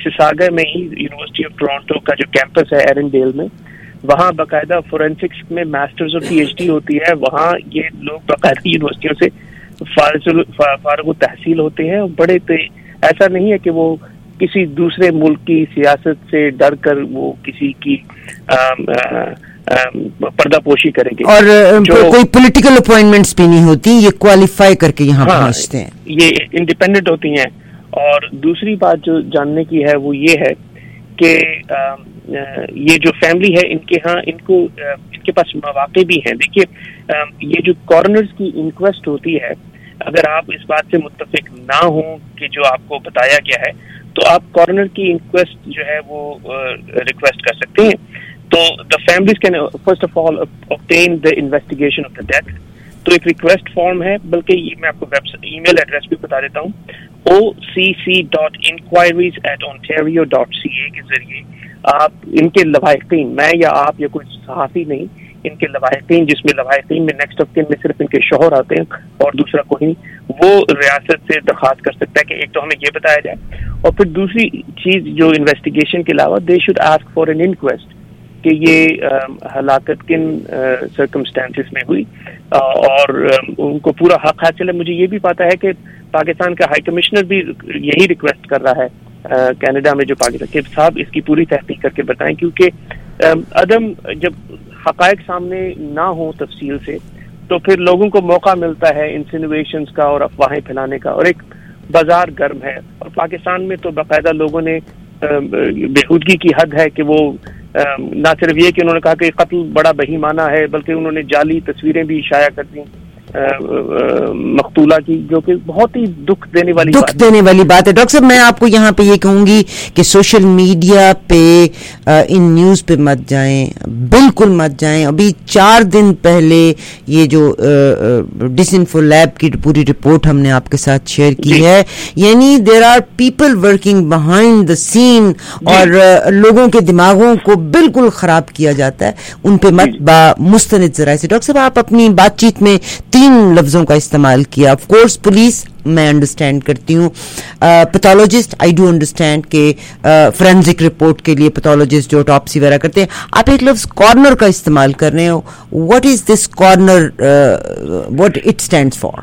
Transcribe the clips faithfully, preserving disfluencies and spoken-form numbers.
Mississauga में ही university of Toronto का जो कैंपस है एरनडेल में, वहाँ बाकायदा फोरेंसिक्स में मास्टर्स और पीएचडी होती है। वहाँ ये लोग बाकायदा यूनिवर्सिटियों से फारग तहसील होते हैं। बड़े ऐसा नहीं है कि वो किसी दूसरे मुल्क की सियासत से डर कर वो किसी की पर्दापोशी करेंगे, और जो, कोई पॉलिटिकल अपॉइंटमेंट्स भी नहीं होती, ये क्वालिफाई करके यहाँ हाँ, पहुँचते हैं, ये इंडिपेंडेंट होती हैं। और दूसरी बात जो जानने की है वो ये है कि ये जो फैमिली है इनके यहाँ इनको इनके पास मौके भी हैं। देखिए, ये जो कॉर्नर्स की इंक्वेस्ट होती है, अगर आप इस बात से मुत्तफिक ना हो कि जो आपको बताया गया है, तो आप कॉर्नर की इंक्वेस्ट जो है वो रिक्वेस्ट कर सकते हैं। तो the families can first of all obtain the investigation of the death. तो एक रिक्वेस्ट फॉर्म है, बल्कि मैं आपको वेबसाइट ईमेल एड्रेस भी बता देता हूँ, O C C dot inquiries at Ontario dot C A के जरिए आप इनके लवाहिकीन, मैं या आप या कोई सहाफ़ी नहीं, इनके लवाहिकीन, जिसमें लवाहिकीन में नेक्स्ट ऑफ किन में सिर्फ इनके शोहर आते हैं और दूसरा कोई नहीं, वो रियासत से दरख्वास्त कर सकता है कि एक तो हमें ये बताया जाए, और फिर दूसरी चीज़ जो इन्वेस्टिगेशन के अलावा they should ask for an inquest कि ये हलाकत किन सर्कमस्टेंसेस में हुई, आ, और आ, उनको पूरा हक हासिल है। मुझे ये भी पता है कि पाकिस्तान का हाई कमिश्नर भी यही रिक्वेस्ट कर रहा है कनाडा में जो पाकिस्तान के साहब इसकी पूरी तहकीक करके बताएं, क्योंकि अदम जब हकायक सामने ना हो तफसील से तो फिर लोगों को मौका मिलता है इंसिनुएशंस का और अफवाहें फैलाने का, और एक बाजार गर्म है। और पाकिस्तान में तो बाकायदा लोगों ने बेहूदगी की हद है कि वो ना सिर्फ ये कि उन्होंने कहा कि कत्ल बड़ा बहीमाना है, बल्कि उन्होंने जाली तस्वीरें भी शाया कर दी मकतूला की, जो कि बहुत ही दुख देने वाली दुख बात देने वाली बात है। डॉक्टर साहब, मैं आपको यहाँ पे ये कहूंगी कि सोशल मीडिया पे इन न्यूज़ पे मत जाएं, बिल्कुल मत जाएं। अभी चार दिन पहले ये जो डिसइंफो लैब की पूरी रिपोर्ट हमने आपके साथ शेयर की है, यानी there are people working behind the scene, और लोगों के दिमागों को बिल्कुल खराब किया जाता है, उन पे मत बा मुस्तनिद जराए से। डॉक्टर साहब, आप अपनी बातचीत में तीन लफ्जों का इस्तेमाल किया। ऑफ कोर्स पुलिस मैं अंडरस्टैंड करती हूँ, पैथोलॉजिस्ट आई डू अंडरस्टैंड के फोरेंसिक रिपोर्ट के लिए पैथोलॉजिस्ट जो ऑटोप्सी वगैरह करते हैं, आप एक लफ्ज कॉर्नर का इस्तेमाल कर रहे हो। What is this coroner, what it stands for?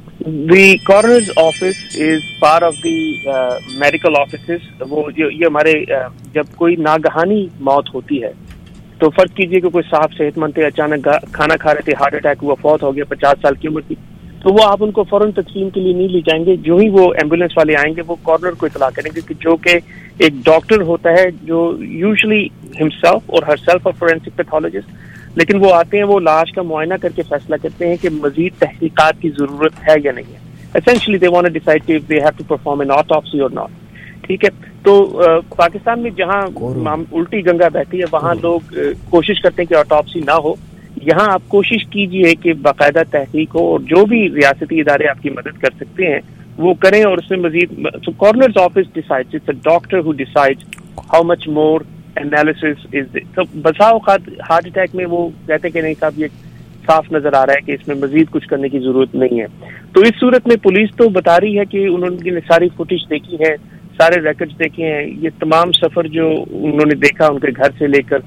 The coroner's office is part of the uh, medical offices. वो ये हमारे uh, जब कोई नागहानी मौत होती है, तो फर्ज कीजिए कि कोई साहब सेहतमंद थे, अचानक खाना खा रहे थे, हार्ट अटैक हुआ, फौत हो गया, पचास साल की उम्र थी, तो वो आप उनको फौरन तस्लीम के लिए नहीं ले जाएंगे। जो ही वो एम्बुलेंस वाले आएंगे वो कॉर्नर को इतला करेंगे, कि जो कि एक डॉक्टर होता है जो यूजुअली हिमसेल्फ और हरसेल्फ अ फोरेंसिक पैथोलॉजिस्ट, लेकिन वो आते हैं, वो लाश का मुआयना करके फैसला करते हैं कि मजीद तहकीकात की जरूरत है या नहीं है। Essentially they want to decide if they have to perform an autopsy और नॉट। ठीक है, तो आ, पाकिस्तान में जहाँ उल्टी गंगा बहती है वहाँ लोग आ, कोशिश करते हैं कि ऑटोप्सी ना हो। यहाँ आप कोशिश कीजिए कि बाकायदा तहकीक हो, और जो भी रियासती इदारे आपकी मदद कर सकते हैं वो करें, और उसमें मजीद coroner's office decides, it's a doctor who decides how much more analysis is. तो बसा औकात हार्ट अटैक में वो कहते हैं कि नहीं साहब, ये साफ नजर आ रहा है कि इसमें मजीद कुछ करने की जरूरत नहीं है। तो इस सूरत में पुलिस तो बता रही है कि उन्होंने सारी फुटेज देखी है, सारे रिकॉर्ड्स देखे हैं, ये तमाम सफर जो उन्होंने देखा उनके घर से लेकर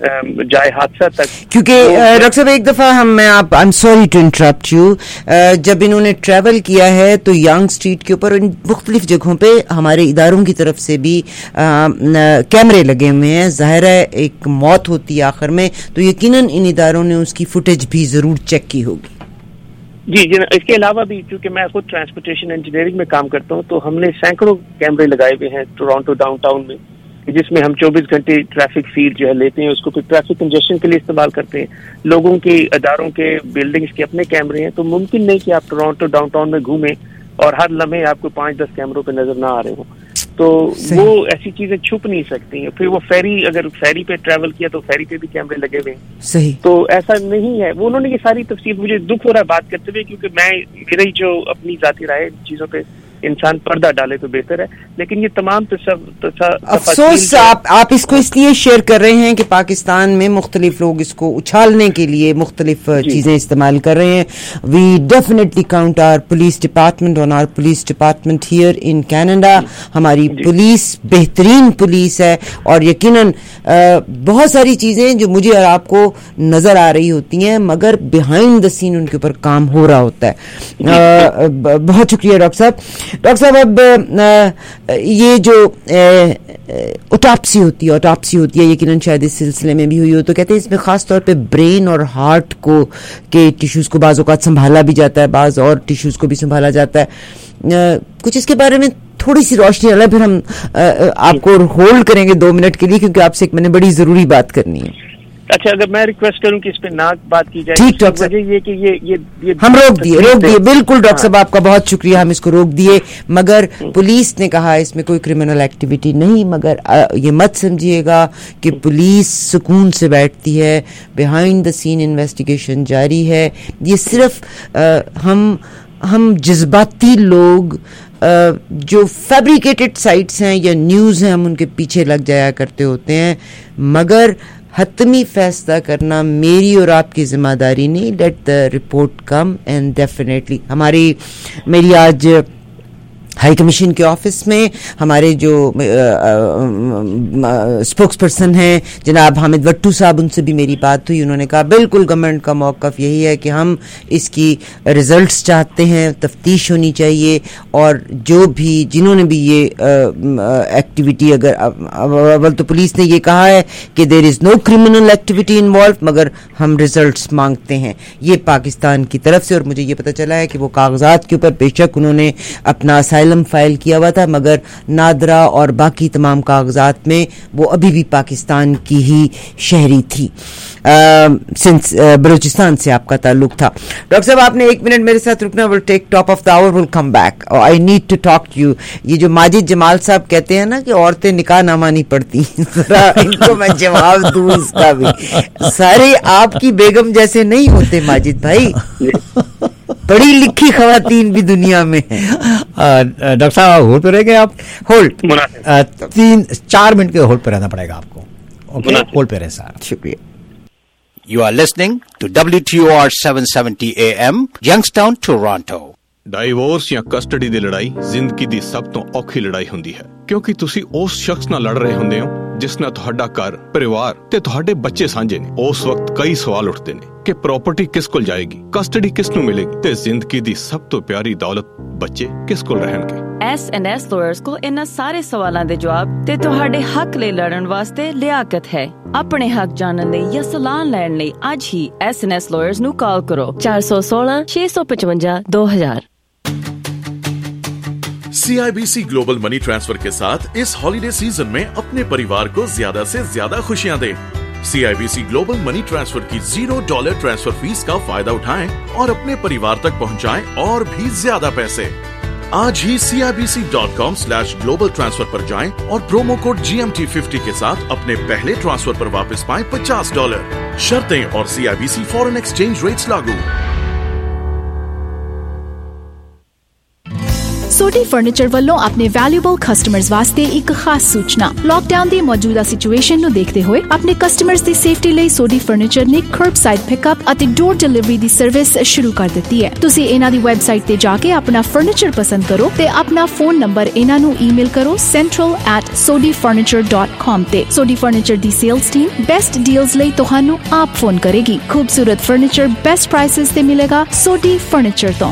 जाए हादसा तक। क्योंकि डॉक्टर साहब एक दफा हम मैं आप I am sorry to interrupt you, जब इन्होंने ट्रैवल किया है तो यंग स्ट्रीट के ऊपर मुख्तलिफ जगहों पे हमारे इदारों की तरफ से भी कैमरे लगे हुए हैं। जाहिर है एक मौत होती है आखिर में, तो यकीनन इन इदारों ने उसकी फुटेज भी जरूर चेक की होगी। जी जी, इसके अलावा भी क्योंकि मैं खुद ट्रांसपोर्टेशन इंजीनियरिंग में काम करता हूँ, तो हमने सैकड़ों कैमरे लगाए हुए हैं टोरंटो डाउनटाउन में, जिसमें हम चौबीस घंटे ट्रैफिक फीड जो है लेते हैं, उसको फिर ट्रैफिक कंजेशन के लिए इस्तेमाल करते हैं। लोगों के अदारों के बिल्डिंग्स के अपने कैमरे हैं, तो मुमकिन नहीं कि आप टोरंटो डाउनटाउन में घूमें और हर लम्हे आपको पाँच दस कैमरों पे नजर ना आ रहे हो। तो वो ऐसी चीजें छुप नहीं सकती हैं। फिर वो फेरी, अगर फेरी पे ट्रैवल किया तो फेरी पे भी कैमरे लगे हुए हैं। सही, तो ऐसा नहीं है। वो उन्होंने ये सारी तफसील, मुझे दुख हो रहा है बात करते हुए, क्योंकि मैं मेरी जो अपनी जाती राय चीजों पे انسان پردہ ڈالے تو بہتر ہے. لیکن یہ تمام افسوس آپ آپ اس کو اس لیے شیئر کر رہے ہیں کہ پاکستان میں مختلف لوگ اس کو اچھالنے کے لیے مختلف چیزیں استعمال کر رہے ہیں. We definitely count our police department on our police department here in Canada. ہماری پولیس بہترین پولیس ہے اور یقیناً بہت ساری چیزیں جو مجھے اور آپ کو نظر آ رہی ہوتی ہیں مگر بیہائنڈ دا سین ان کے اوپر کام ہو رہا ہوتا ہے. بہت شکریہ ڈاکٹر صاحب. ڈاکٹر صاحب اب یہ جو اوٹاپسی ہوتی ہے اوٹاپسی ہوتی ہے یقیناً شاید اس سلسلے میں بھی ہوئی ہو تو کہتے ہیں اس میں خاص طور پہ برین اور ہارٹ کو کے ٹیشوز کو بعض اوقات سنبھالا بھی جاتا ہے, بعض اور ٹیشوز کو بھی سنبھالا جاتا ہے. کچھ اس کے بارے میں تھوڑی سی روشنی ڈالیں, پھر ہم آپ کو ہولڈ کریں گے دو منٹ کے لیے کیونکہ آپ سے ایک میں نے بڑی ضروری بات کرنی ہے. اچھا, اگر میں ریکویسٹ کروں کہ اس پہ نہ بات کی جائے. ٹھیک ڈاکٹر صاحب, یہ کہ یہ یہ ہم روک دیے روک دیے بالکل ڈاکٹر صاحب آپ کا بہت شکریہ, ہم اس کو روک دیے. مگر پولیس نے کہا اس میں کوئی کرمنل ایکٹیویٹی نہیں, مگر یہ مت سمجھیے گا کہ پولیس سکون سے بیٹھتی ہے, بیہائنڈ دا سین انویسٹیگیشن جاری ہے. یہ صرف ہم ہم جذباتی لوگ جو فیبریکیٹڈ سائٹس ہیں یا نیوز ہیں ہم ان کے پیچھے لگ جایا کرتے ہوتے ہیں, مگر حتمی فیصلہ کرنا میری اور آپ کی ذمہ داری نہیں. Let the report come and definitely ہماری میری آج ہائی کمیشن کے آفس میں ہمارے جو اسپوکس پرسن ہیں جناب حامد وٹو صاحب, ان سے بھی میری بات ہوئی. انہوں نے کہا بالکل گورنمنٹ کا موقف یہی ہے کہ ہم اس کی ریزلٹس چاہتے ہیں, تفتیش ہونی چاہیے, اور جو بھی جنہوں نے بھی یہ ایکٹیویٹی اگر اول تو پولیس نے یہ کہا ہے کہ there is no criminal activity involved مگر ہم ریزلٹس مانگتے ہیں, یہ پاکستان کی طرف سے. اور مجھے یہ پتہ چلا ہے کہ وہ کاغذات کے اوپر بے شک انہوں نے اپنا فائل کیا ہوا تھا مگر نادرا اور باقی تمام کاغذات میں وہ ابھی بھی پاکستان کی ہی شہری تھی, سنس بلوچستان سے آپ کا تعلق تھا. ڈاکٹر صاحب آپ نے ایک منٹ میرے ساتھ رکنا, we'll take top of the hour, we'll come back. I need to talk to you. یہ جو ماجد جمال صاحب کہتے ہیں نا کہ عورتیں نکاح نامہ نہیں پڑتی, ذرا ان کو میں جواب دوں اس کا بھی. سارے آپ کی بیگم جیسے نہیں ہوتے ماجد بھائی, پڑھی لکھی خواتین بھی دنیا میں ہیں. ڈاکٹر صاحب ہولڈ پہ رہ گئے آپ, ہولڈ تین چار منٹ کے ہولڈ پہ رہنا پڑے گا آپ کو. اوکے, ہولڈ پہ رہے سر, شکریہ. You are listening to W T O R seven seventy A M, Youngstown, Toronto. Divorce ਜਾਂ ਕਸਟਡੀ ਦੀ ਲੜਾਈ ਜ਼ਿੰਦਗੀ ਦੀ ਸਭ ਤੋਂ ਔਖੀ ਲੜਾਈ ਹੁੰਦੀ ਹੈ ਕਿਉਂਕਿ ਤੁਸੀਂ ਉਸ ਸ਼ਖਸ ਨਾਲ ਲੜ ਰਹੇ ਹੁੰਦੇ ਹੋ ਜਿਸ ਨਾਲ ਤੁਹਾਡਾ ਘਰ, ਪਰਿਵਾਰ ਤੇ ਤੁਹਾਡੇ ਬੱਚੇ ਸਾਂਝੇ ਨੇ. ਉਸ ਵਕਤ ਕਈ ਸਵਾਲ ਉੱਠਦੇ ਨੇ ਕਿ ਪ੍ਰਾਪਰਟੀ ਕਿਸ ਕੋਲ ਜਾਏਗੀ, ਕਸਟਡੀ ਕਿਸ ਨੂੰ ਮਿਲੇਗੀ ਤੇ ਜ਼ਿੰਦਗੀ ਦੀ ਸਭ ਤੋਂ ਪਿਆਰੀ ਦੌਲਤ ਬੱਚੇ ਕਿਸ ਕੋਲ ਰਹਿਣਗੇ. ਐਸ ਐਂਡ ਐਸ ਲਾਇਰਸ ਕੋਲ ਇਹਨਾਂ ਸਾਰੇ ਸਵਾਲਾਂ ਦੇ ਜਵਾਬ ਤੇ ਤੁਹਾਡੇ ਹੱਕ ਲਈ ਲੜਨ ਵਾਸਤੇ ਲਿਆਕਤ ਹੈ. ਆਪਣੇ ਹੱਕ ਜਾਣਨ ਲਈ ਜਾਂ ਸਲਾਹ ਲੈਣ ਲਈ ਅੱਜ ਹੀ ਐਸ ਐਂਡ ਐਸ ਲਾਇਰਸ ਨੂੰ ਕਾਲ ਕਰੋ ਚਾਰ ਸੌ ਸੋਲਾਂ ਛੇ ਸੌ ਪਚਵੰਜਾ ਦੋ ਹਜ਼ਾਰ. C I B C global money transfer के साथ इस हॉलिडे सीजन में अपने परिवार को ज्यादा से ज्यादा खुशियां दें. C I B C global money transfer की जीरो डॉलर ट्रांसफर फीस का फायदा उठाएं और अपने परिवार तक पहुंचाएं और भी ज्यादा पैसे. आज ही C I B C dot com slash global transfer पर जाएं और promo code G M T fifty के साथ अपने पहले ट्रांसफर पर वापस पाएं पचास डॉलर. शर्तें और C I B C foreign exchange rates लागू. ਸੋਢੀ ਫਰਨੀਚਰ ਵੱਲੋਂ ਆਪਣੇ ਵੈਲਿਊਬਲ ਕਸਟਮਰਸ ਵਾਸਤੇ ਇੱਕ ਖਾਸ ਸੂਚਨਾ. ਲਾਕਡਾਊਨ ਦੀ ਮੌਜੂਦਾ ਸਿਚੁਏਸ਼ਨ ਨੂੰ ਦੇਖਦੇ ਹੋਏ ਆਪਣੇ ਕਸਟਮਰਸ ਦੀ ਸੇਫਟੀ ਲਈ ਸੋਢੀ ਫਰਨੀਚਰ ਨੇ ਕਰਬਸਾਈਡ ਪਿਕਅਪ ਅਤੇ ਡੋਰ ਡਿਲੀਵਰੀ ਦੀ ਸਰਵਿਸ ਸ਼ੁਰੂ ਕਰ ਦਿੱਤੀ ਹੈ. ਤੁਸੀਂ ਇਹਨਾਂ ਦੀ ਵੈਬਸਾਈਟ ਤੇ ਜਾ ਕੇ ਆਪਣਾ ਫਰਨੀਚਰ ਪਸੰਦ ਕਰੋ ਤੇ ਆਪਣਾ ਫੋਨ ਨੰਬਰ ਇਹਨਾਂ ਨੂੰ ਈਮੇਲ ਕਰੋ central at sodhi furniture dot com ਤੇ. ਸੋਢੀ ਫਰਨੀਚਰ ਦੀ ਸੇਲਸ ਟੀਮ ਬੈਸਟ ਡੀਲਸ ਲਈ ਤੁਹਾਨੂੰ ਆਪ ਫੋਨ ਕਰੇਗੀ. ਖੂਬਸੂਰਤ ਫਰਨੀਚਰ ਬੈਸਟ ਪ੍ਰਾਈਸਿਸ ਤੇ ਮਿਲੇਗਾ ਸੋਢੀ ਫਰਨੀਚਰ ਤੋਂ.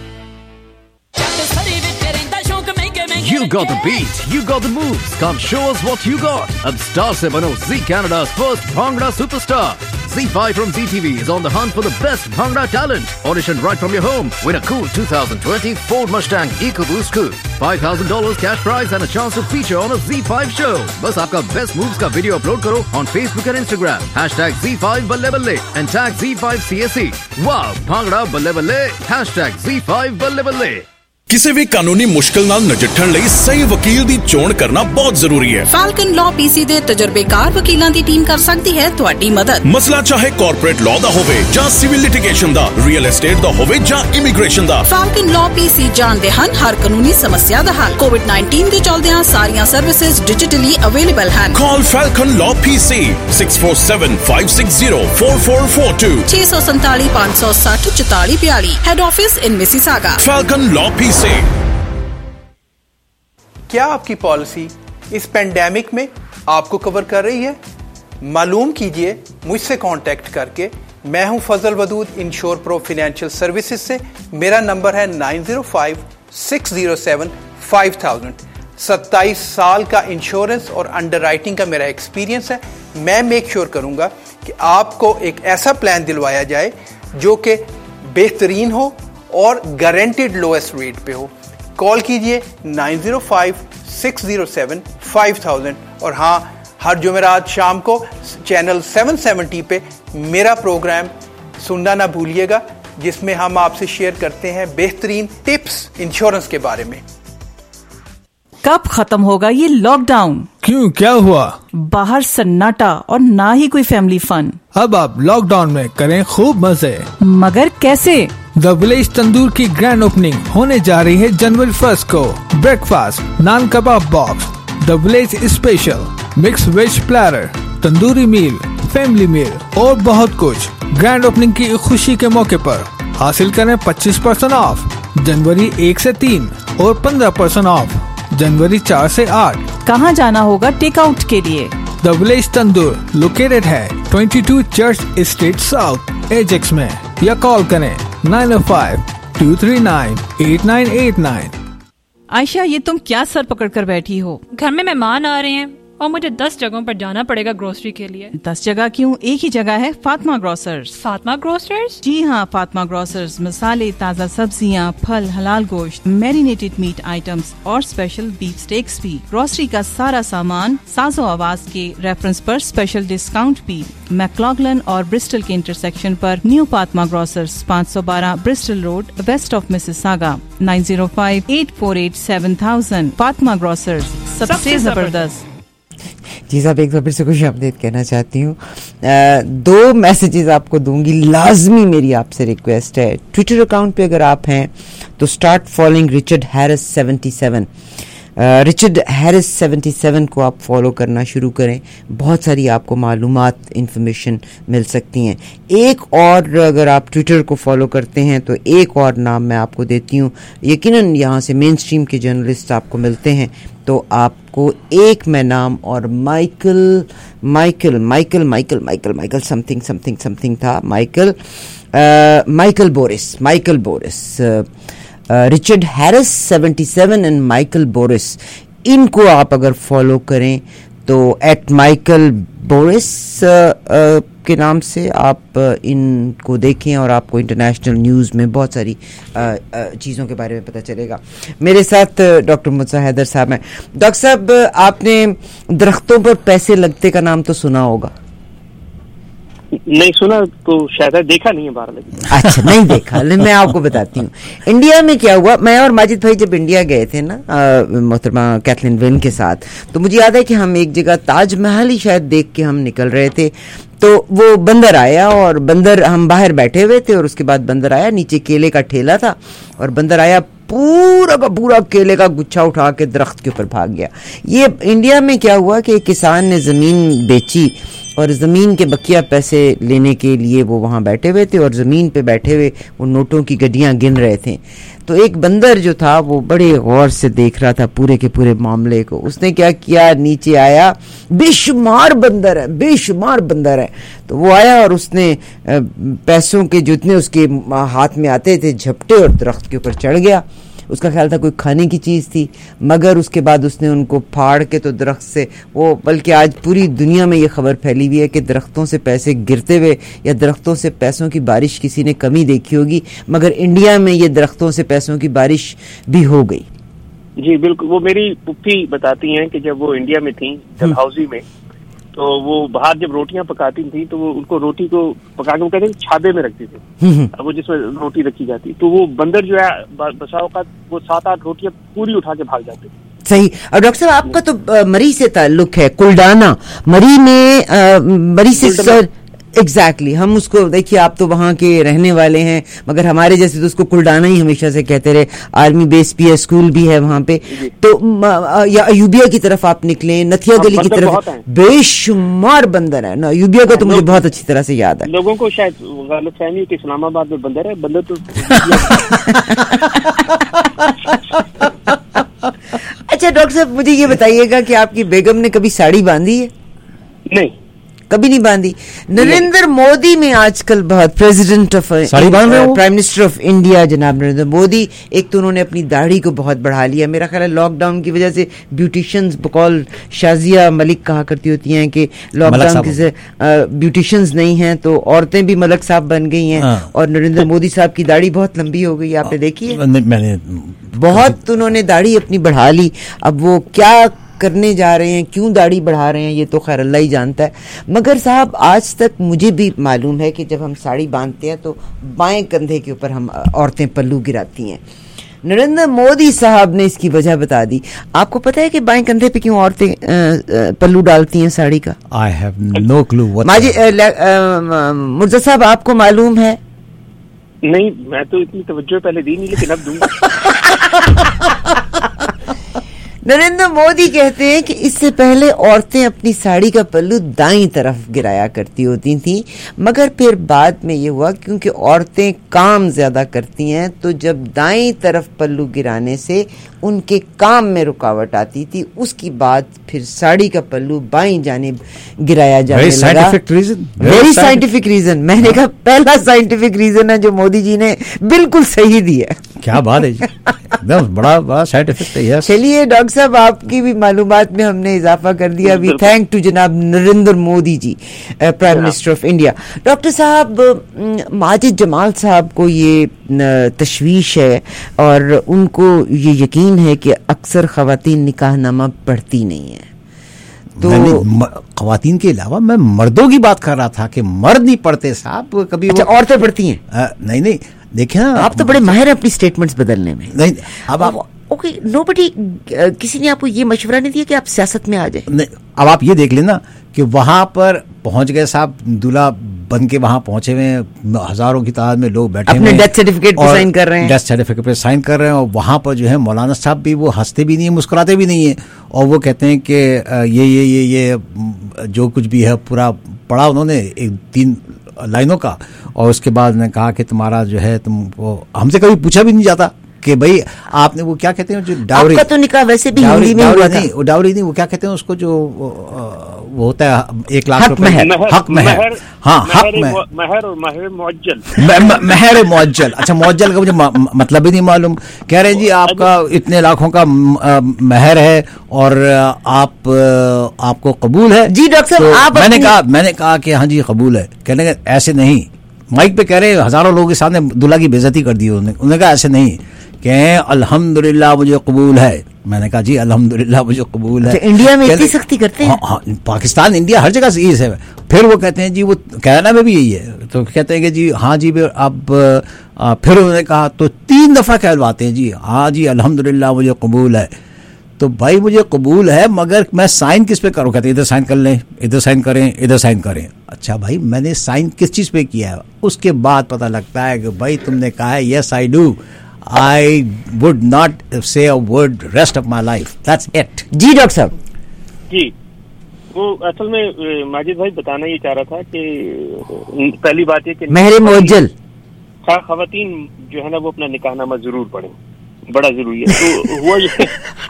You got the beat, you got the moves. Come show us what you got. Ab star se bano Z Canada's first Bhangra superstar. Z five from Z T V is on the hunt for the best Bhangra talent. Audition right from your home. Win a cool twenty twenty Ford Mustang EcoBoost coupe. five thousand dollars cash prize and a chance to feature on a Z five show. Bas aapka best moves ka video upload karo on Facebook and Instagram. Hashtag Z five balle balle and tag Z five C S E. Wow, Bhangra balle balle. Hashtag Z five balle balle. ਕਿਸੇ ਵੀ ਕਾਨੂੰਨੀ ਮੁਸ਼ਕਲ ਨਾਲ ਨਜਿੱਠਣ ਲਈ ਸਹੀ ਵਕੀਲ ਦੀ ਚੋਣ ਕਰਨਾ ਬਹੁਤ ਜ਼ਰੂਰੀ ਹੈ। ਫਾਲਕਨ ਲਾਅ ਪੀਸੀ ਦੇ ਤਜਰਬੇਕਾਰ ਵਕੀਲਾਂ ਦੀ ਟੀਮ ਕਰ ਸਕਦੀ ਹੈ ਤੁਹਾਡੀ ਮਦਦ। ਮਸਲਾ ਚਾਹੇ ਕਾਰਪੋਰੇਟ ਲਾਅ ਦਾ ਹੋਵੇ ਜਾਂ ਸਿਵਲ ਲਿਟੀਗੇਸ਼ਨ ਦਾ, ਰੀਅਲ ਏਸਟੇਟ ਦਾ ਹੋਵੇ ਜਾਂ ਇਮੀਗ੍ਰੇਸ਼ਨ ਦਾ, ਫਾਲਕਨ ਲਾਅ ਪੀਸੀ ਜਾਣਦੇ ਹਨ ਹਰ ਕਾਨੂੰਨੀ ਸਮੱਸਿਆ ਦਾ ਹੱਲ। ਕੋਵਿਡ ਨਾਈਨਟੀਨ ਦੇ ਚਲਦਿਆਂ ਸਾਰੀਆਂ ਸਰਵਿਸਿਜ਼ ਡਿਜੀਟਲੀ ਅਵੇਲੇਬਲ ਹਨ। Call Falcon Law P C six four seven five six zero four four four two छह सौ सैंतालीस पाँच सौ साठ चौतालीस बयालीस। Head office in Mississauga. Falcon Law P C। क्या आपकी पॉलिसी इस पेंडेमिक में आपको कवर कर रही है? मालूम कीजिए मुझसे कांटेक्ट करके। मैं हूं Fazal Wadood insure pro financial services से। मेरा नंबर है nine zero five six zero seven five thousand. सत्ताईस साल का इंश्योरेंस और अंडरराइटिंग का मेरा एक्सपीरियंस है। मैं मेक श्योर करूंगा कि आपको एक ऐसा प्लान दिलवाया जाए जो कि बेहतरीन हो और गारंटीड लोएस्ट रेट पे हो। कॉल कीजिए nine zero five six zero seven five thousand. और हाँ, हर जुमेरात शाम को चैनल सेवन सेवेंटी पे मेरा प्रोग्राम सुनना ना भूलिएगा, जिसमें हम आपसे शेयर करते हैं बेहतरीन टिप्स इंश्योरेंस के बारे में। कब खत्म होगा ये लॉकडाउन? क्यों, क्या हुआ? बाहर सन्नाटा और ना ही कोई फैमिली फन। अब आप लॉकडाउन में करें खूब मजे। मगर कैसे? द विलेज तंदूर की ग्रैंड ओपनिंग होने जा रही है जनवरी फर्स्ट को। Breakfast, naan kebab box, the village special, mix veg platter, tandoori meal, family meal और बहुत कुछ। ग्रैंड ओपनिंग की खुशी के मौके पर हासिल करें पच्चीस परसेंट ऑफ जनवरी एक से तीन और पंद्रह परसेंट ऑफ जनवरी चार से आठ। कहाँ जाना होगा टेक आउट के लिए? द विलेज तंदूर लोकेटेड है बाईस चर्च स्ट्रीट साउथ एजेक्स में, या कॉल करें nine O five two three nine eight nine eight nine. Ayesha, ये तुम क्या सर पकड़ कर बैठी हो? घर में मेहमान आ रहे हैं और मुझे दस जगहों पर जाना पड़ेगा ग्रोसरी के लिए। दस जगह क्यों, एक ही जगह है, फातिमा ग्रोसर्स। फातिमा ग्रोसर्स? जी हाँ, फातिमा ग्रोसर्स मसाले, ताज़ा सब्जियाँ, फल, हलाल गोश्त, मैरिनेटेड मीट आइटम्स और स्पेशल बीफ स्टेक्स भी। ग्रोसरी का सारा सामान साजो आवाज के रेफरेंस पर स्पेशल डिस्काउंट भी। मैक्लॉगलन और ब्रिस्टल के इंटरसेक्शन पर न्यू फातिमा ग्रोसर्स, पाँच सौ बारह Bristol road, west of Mississauga. Nine zero five eight four eight seven thousand. Fatima grocers, सबसे जबरदस्त। जी साहब, एक बार फिर से खुश आमदीद कहना चाहती हूँ। दो मैसेजेस आपको दूंगी, लाजमी मेरी आपसे रिक्वेस्ट है। ट्विटर अकाउंट पे अगर आप हैं तो start following Richard Harris seventy seven. Richard Harris seventy seven को आप फॉलो करना शुरू करें। बहुत सारी आपको मालूमात, इंफॉर्मेशन मिल सकती हैं। एक और अगर आप ट्विटर को फॉलो करते हैं तो एक और नाम मैं आपको देती हूँ। यकीनन यहाँ से मेन स्ट्रीम के जर्नलिस्ट आपको मिलते हैं, तो आपको एक मैं नाम और Michael Michael Michael Michael Michael Michael something something something था Michael Michael Boris Michael Boris Richard Harris seventy seven and Michael Boris, इनको आप अगर फॉलो करें तो एट माइकल बोरिस के नाम से आप इनको देखें और आपको इंटरनेशनल न्यूज़ में बहुत सारी चीज़ों के बारे में पता चलेगा। मेरे साथ डॉक्टर मुसा हैदर साहब हैं। डॉक्टर साहब, आपने दरख्तों पर पैसे लगते का नाम तो सुना होगा? नहीं सुना तो शायद देखा नहीं है बाहर लगी। अच्छा, नहीं देखा। मैं आपको बताती हूँ इंडिया में क्या हुआ। मैं और माजिद भाई जब इंडिया गए थे ना मोहतरमा कैथलीन विन के साथ, तो मुझे याद है कि हम एक जगह ताजमहल ही शायद देख के हम निकल रहे थे, तो वो बंदर आया और बंदर, हम बाहर बैठे हुए थे और उसके बाद बंदर आया, नीचे केले का ठेला था और बंदर आया, पूरा का पूरा केले का गुच्छा उठा के दरख्त के ऊपर भाग गया। ये इंडिया में क्या हुआ कि एक किसान ने ज़मीन बेची और ज़मीन के बकिया पैसे लेने के लिए वो वहाँ बैठे हुए थे और ज़मीन पे बैठे हुए वो नोटों की गड्डियाँ गिन रहे थे। तो एक बंदर जो था वो बड़े गौर से देख रहा था पूरे के पूरे मामले को। उसने क्या किया, नीचे आया, बेशुमार बंदर है, बेशुमार बंदर है। तो वो आया और उसने पैसों के जितने उसके हाथ में आते थे झपटे और दरख्त के ऊपर चढ़ गया। उसका ख्याल था कोई खाने की चीज़ थी, मगर उसके बाद उसने उनको फाड़ के तो दरख्त से वो, बल्कि आज पूरी दुनिया में ये खबर फैली हुई है कि दरख्तों से पैसे गिरते हुए या दरख्तों से पैसों की बारिश किसी ने कमी देखी होगी, मगर इंडिया में ये दरख्तों से पैसों की बारिश भी हो गई। जी बिल्कुल, वो मेरी पुप्पी बताती हैं कि जब वो इंडिया में थी डलहौजी में, تو وہ باہر جب روٹیاں پکاتی تھیں تو وہ ان کو روٹی کو پکا کے وہ کہتے ہیں چھابے میں رکھتی تھی, وہ جس میں روٹی رکھی جاتی, تو وہ بندر جو ہے بسا اوقات وہ سات آٹھ روٹیاں پوری اٹھا کے بھاگ جاتے. صحیح. اور ڈاکٹر صاحب آپ کا تو مری سے تعلق ہے, کلڈانا مری میں, مری سے سر ایگزیکٹلی ہم اس کو دیکھیے, آپ تو وہاں کے رہنے والے ہیں مگر ہمارے جیسے تو اس کو کلڈانا ہی ہمیشہ سے کہتے رہے. آرمی بیس بھی ہے, اسکول بھی ہے وہاں پہ, تو یا ایوبیا کی طرف آپ نکلیں, نتھیا گلی کی طرف بے شمار بندر ہے نا. ایوبیا کا تو مجھے بہت اچھی طرح سے یاد ہے. لوگوں کو شاید غلط فہمی کہ اسلام آباد میں بندر ہے, بندر تو اچھا ڈاکٹر صاحب مجھے یہ بتائیے گا کہ آپ کی بیگم نے کبھی ساڑی باندھی ہے؟ نہیں, کبھی نہیں باندھی. نریندر مودی میں آج کل بہت president of prime minister of India جناب نریندر مودی, ایک تو انہوں نے اپنی داڑھی کو بہت بڑھا لیا. میرا خیال ہے لاک ڈاؤن کی وجہ سے بیوٹیشنز بقول شازیہ ملک کہا کرتی ہوتی ہیں کہ لاک ڈاؤن کی بیوٹیشنز نہیں ہیں تو عورتیں بھی ملک صاحب بن گئی ہیں, اور نریندر مودی صاحب کی داڑھی بہت لمبی ہو گئی, آپ نے دیکھی ہے, بہت انہوں نے داڑھی اپنی بڑھا لی. اب وہ کیا کرنے جا رہے ہیں, کیوں داڑھی بڑھا رہے ہیں, یہ تو خیر اللہ ہی جانتا ہے. مگر صاحب آج تک مجھے بھی معلوم ہے کہ جب ہم ساڑی باندھتے ہیں تو بائیں کندھے کے اوپر ہم عورتیں پلو گراتی ہیں. نریندر مودی صاحب نے اس کی وجہ بتا دی. آپ کو پتا ہے کہ بائیں کندھے پہ کیوں عورتیں پلو ڈالتی ہیں ساڑی کا؟ I have no clue what Mirza صاحب آپ کو معلوم ہے؟ نہیں, میں تو اتنی توجہ پہلے دی نہیں, لیکن اب دوں گا. نریندر مودی کہتے ہیں کہ اس سے پہلے عورتیں اپنی ساڑی کا پلو دائیں طرف گرایا کرتی ہوتی تھیں, مگر پھر بعد میں یہ ہوا کیونکہ عورتیں کام زیادہ کرتی ہیں تو جب دائیں طرف پلو گرانے سے ان کے کام میں رکاوٹ آتی تھی, اس کی بعد پھر ساڑی کا پلو بائیں جانب گرایا جانے لگا. Very scientific reason. میں نے کہا پہلا سائنٹیفک ریزن ہے جو مودی جی نے بالکل صحیح دیا. کیا بات ہے جی, بڑا بڑا سائنٹیفک ہے. چلیے ڈاکٹر صاحب آپ کی بھی معلومات میں ہم نے اضافہ کر دیا. وی تھینک ٹو جناب Narendra Modi ji, prime minister of India. Doctor صاحب ماجد جمال صاحب کو یہ تشویش ہے اور ان کو یہ یقین ہے کہ اکثر خواتین نکاح نامہ پڑھتی نہیں ہیں. تو خواتین کے علاوہ میں مردوں کی بات کر رہا تھا کہ مرد نہیں پڑھتے صاحب کبھی. اچھا, عورتیں پڑھتی ہیں؟ نہیں نہیں, دیکھیں نا آپ تو بڑے ماہر ہیں اپنی اسٹیٹمنٹس بدلنے میں. نہیں, اب آپ اوکے, نو بڈی, کسی نے آپ کو یہ مشورہ نہیں دیا کہ آپ سیاست میں آ جائیں؟ نہیں, اب آپ یہ دیکھ لینا کہ وہاں پر پہنچ گئے صاحب, دلہا بن کے وہاں پہنچے ہوئے ہیں, ہزاروں کی تعداد میں لوگ بیٹھے ہوئے ہیں, ڈیتھ سرٹیفکیٹ پہ سائن کر رہے ہیں, ڈیتھ سرٹیفکیٹ پہ سائن کر رہے ہیں, اور وہاں پر جو ہے مولانا صاحب بھی وہ ہنستے بھی نہیں ہیں, مسکراتے بھی نہیں ہیں, اور وہ کہتے ہیں کہ یہ یہ یہ یہ جو کچھ بھی ہے پورا پڑھا انہوں نے ایک تین لائنوں کا, اور اس کے بعد نے کہا کہ تمہارا جو ہے تم وہ ہم سے کبھی پوچھا بھی نہیں جاتا کہ بھائی آپ نے وہ کیا کہتے ہیں جو ڈاوری, آپ کا تو نکاح ویسے بھی ہندی میں ہوا تھا. وہ ڈاوری نہیں, وہ کیا کہتے ہیں اس کو جو وہ ہوتا ہے ایک لاکھ روپے, حق مہر. ہاں, حق مہر اور مہر معجل, مہر معجل. اچھا, معجل کا مجھے مطلب ہی نہیں معلوم. کہہ رہے ہیں جی آپ کا اتنے لاکھوں کا مہر ہے اور آپ آپ کو قبول ہے. جی ڈاکٹر صاحب, میں نے کہا میں نے کہا کہ ہاں جی قبول ہے. کہنے کہ ایسے نہیں, مائک پہ کہہ رہے ہزاروں لوگوں کے سامنے دلہا کی بے عزتی کر دی انہوں نے کہا ایسے نہیں, کہ الحمدللہ مجھے قبول ہے. میں نے کہا جی الحمدللہ مجھے قبول ہے. انڈیا میں اتنی سختی کرتے ہیں؟ پاکستان انڈیا ہر جگہ سے یہ ہے. پھر وہ کہتے ہیں جی وہ کینیڈا میں بھی یہی ہے, تو کہتے ہیں کہ جی ہاں جی اب پھر انہوں نے کہا تو تین دفعہ کہلواتے ہیں جی ہاں جی الحمدللہ مجھے قبول ہے. تو بھائی مجھے قبول ہے مگر میں سائن کس پہ کروں؟ کہتے ہیں ادھر سائن کر لیں, ادھر سائن کریں, ادھر سائن کریں. اچھا بھائی میں نے سائن کس چیز پہ کیا ہے؟ اس کے بعد پتہ لگتا ہے کہ بھائی تم نے کہا ہے yes I do, I would not say a word rest of my life. That's it. جی ڈاکٹر صاحب. جی وہ اصل میں ماجد بھائی بتانا یہ چاہ رہا تھا کہ پہلی بات یہ کہ مہر معجل خواتین جو ہے نا وہ اپنا نکاح نامہ ضرور پڑھیں, بڑا ضروری ہے. تو ہوا یہ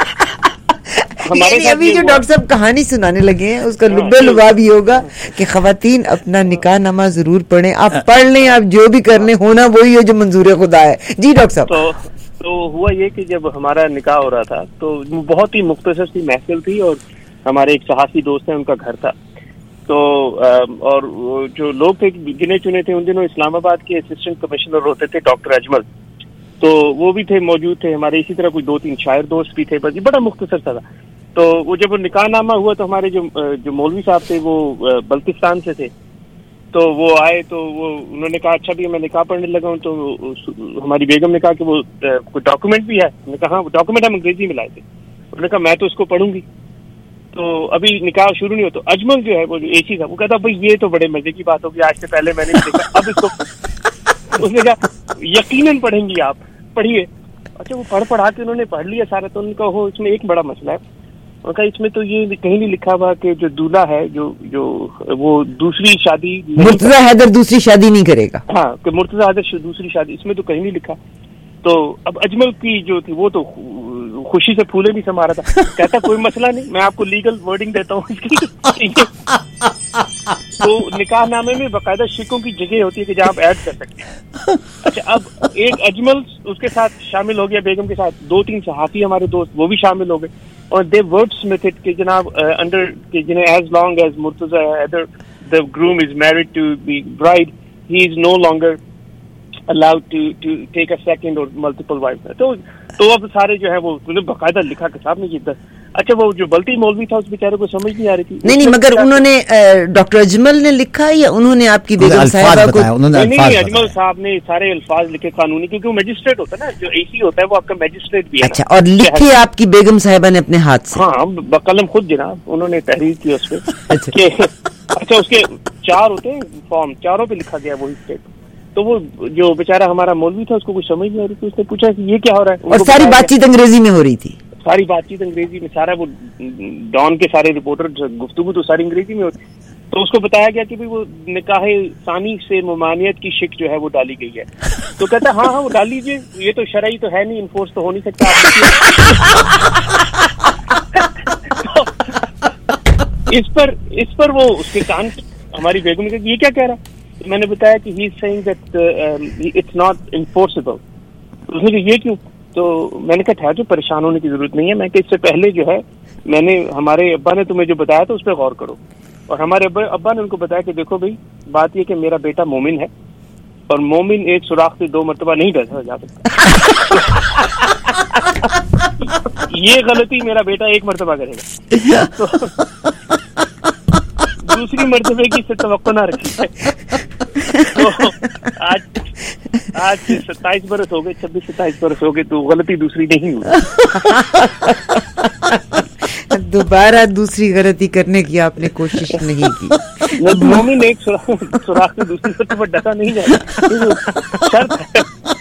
یعنی ابھی جو ڈاکٹر صاحب کہانی سنانے لگے ہیں اس کا لبے لباب بھی ہوگا کہ خواتین اپنا نکاح نامہ ضرور پڑھیں. آپ پڑھ لیں, آپ جو بھی کرنے ہونا وہی ہے جو منظور خدا ہے. جی ڈاکٹر صاحب. تو تو ہوا یہ کہ جب ہمارا نکاح ہو رہا تھا تو بہت ہی مختصر سی محفل تھی, اور ہمارے ایک صحافی دوست ہیں ان کا گھر تھا. تو اور جو لوگ تھے گنے چنے تھے ان دنوں اسلام آباد کے اسسٹنٹ کمشنر ہوتے تھے ڈاکٹر اجمل, تو وہ بھی تھے موجود تھے ہمارے. اسی طرح کوئی دو تین شاعر دوست بھی تھے, بس بڑا مختصر سا تھا. تو وہ جب وہ نکاح نامہ ہوا تو ہمارے جو جو مولوی صاحب تھے وہ بلتستان سے تھے, تو وہ آئے تو وہ انہوں نے کہا اچھا بھی میں نکاح پڑھنے لگا ہوں. تو ہماری بیگم نے کہا کہ وہ کوئی ڈاکومنٹ بھی ہے. میں نے کہا ہاں ڈاکومنٹ ہم انگریزی میں لائے تھے. انہوں نے کہا میں تو اس کو پڑھوں گی. تو ابھی نکاح شروع نہیں ہو تو اجمل جو ہے وہ جو اے سی تھا وہ کہتا بھائی یہ تو بڑے مزے کی بات ہوگی, آج سے پہلے میں نے نہیں دیکھا. اب اس کو اس نے کہا یقیناً پڑھیں گی آپ, پڑھیے. اچھا وہ پڑھ پڑھا کے انہوں نے پڑھ لیا سارا. تو ان کا ہو اس میں ایک بڑا مسئلہ ہے. ان کا اس میں تو یہ کہیں نہیں لکھا ہوا کہ جو دولہا ہے جو جو وہ دوسری شادی مرتضی حیدر دوسری شادی نہیں کرے گا. ہاں کہ مرتضی حیدر دوسری شادی, اس میں تو کہیں نہیں لکھا. تو اب اجمل کی جو تھی وہ تو خوشی سے پھولے بھی سما رہا تھا. کہتا کوئی مسئلہ نہیں, میں آپ کو لیگل ورڈنگ دیتا ہوں اس کی. تو نکاح نامے میں باقاعدہ شکوں کی جگہ ہوتی ہے کہ جہاں آپ ایڈ کر سکتے ہیں. اچھا اب ایک اجمل اس کے ساتھ شامل ہو گیا بیگم کے ساتھ, دو تین صحافی ہمارے دوست وہ بھی شامل ہو گئے, اور دے ورڈ سمتھڈ کہ جناب انڈر کہ جنہیں as long as Murtaza Haider the groom is married to the bride, he is no longer allowed to to take a second or multiple wives. تو تو اب سارے جو ہے وہ باقاعدہ لکھا کہ صاحب نے یہ. اچھا وہ جو بلتی مولوی تھا اس بیچارے کو سمجھ نہیں آ رہی تھی. نہیں نہیں مگر انہوں نے ڈاکٹر اجمل نے لکھا یا انہوں نے آپ کی بیگم صاحبہ کو؟ نہیں نہیں اجمل صاحب نے سارے الفاظ لکھے قانونی, کیونکہ وہ میجسٹریٹ ہوتا ہے نا, جو اے سی ہوتا ہے وہ آپ کا میجسٹریٹ بھی ہے. اچھا, اور لکھے آپ کی بیگم صاحبہ نے اپنے ہاتھ سے؟ ہاں بقلم خود جناب انہوں نے تحریر کی اس پہ. اچھا اس کے چار ہوتے ہیں فارم, چاروں پہ لکھا گیا وہی اسٹیٹ. تو وہ جو بیچارہ ہمارا مولوی تھا اس کو کچھ سمجھ نہیں آ رہی تھی. اس نے پوچھا کہ یہ کیا ہو رہا ہے, اور ساری بات چیت انگریزی میں ہو رہی تھی. ساری بات چیت انگریزی میں, سارا وہ ڈان کے سارے رپورٹر گفتگو تو ساری انگریزی میں ہوتی. تو اس کو بتایا گیا کہ وہ نکاح ثانی سے ممانعت کی شک جو ہے وہ ڈالی گئی ہے. تو کہتا ہاں ہاں وہ ڈال لیجیے, یہ تو شرعی تو ہے نہیں, انفورس تو ہو نہیں سکتا. اس پر اس پر وہ اس کے کان ہماری بیگم نے کہا یہ کیا کہہ رہا ہے. میں نے بتایا کہ he is saying that it's not enforceable. اس نے کہا یہ کیوں؟ تو میں نے کہا ٹھہر جو پریشان ہونے کی ضرورت نہیں ہے. میں کہ اس سے پہلے جو ہے میں نے ہمارے ابا نے تمہیں جو بتایا تھا اس پہ غور کرو. اور ہمارے ابا ابا نے ان کو بتایا کہ دیکھو بھائی بات یہ کہ میرا بیٹا مومن ہے, اور مومن ایک سوراخ سے دو مرتبہ نہیں ڈسا جا سکتا. یہ غلطی میرا بیٹا ایک مرتبہ کرے گا, تو دوسری مرتبہ کی سے توقع نہ رکھی. تو آج آج ستائیس برس ہو گئے, چھبیس ستائیس برس ہو گئے, تو غلطی دوسری نہیں ہوئی. دوبارہ دوسری غلطی کرنے کی آپ نے کوشش نہیں کی. مومن ایک سوراخ سے دوسری مرتبہ ڈسا نہیں جاتا.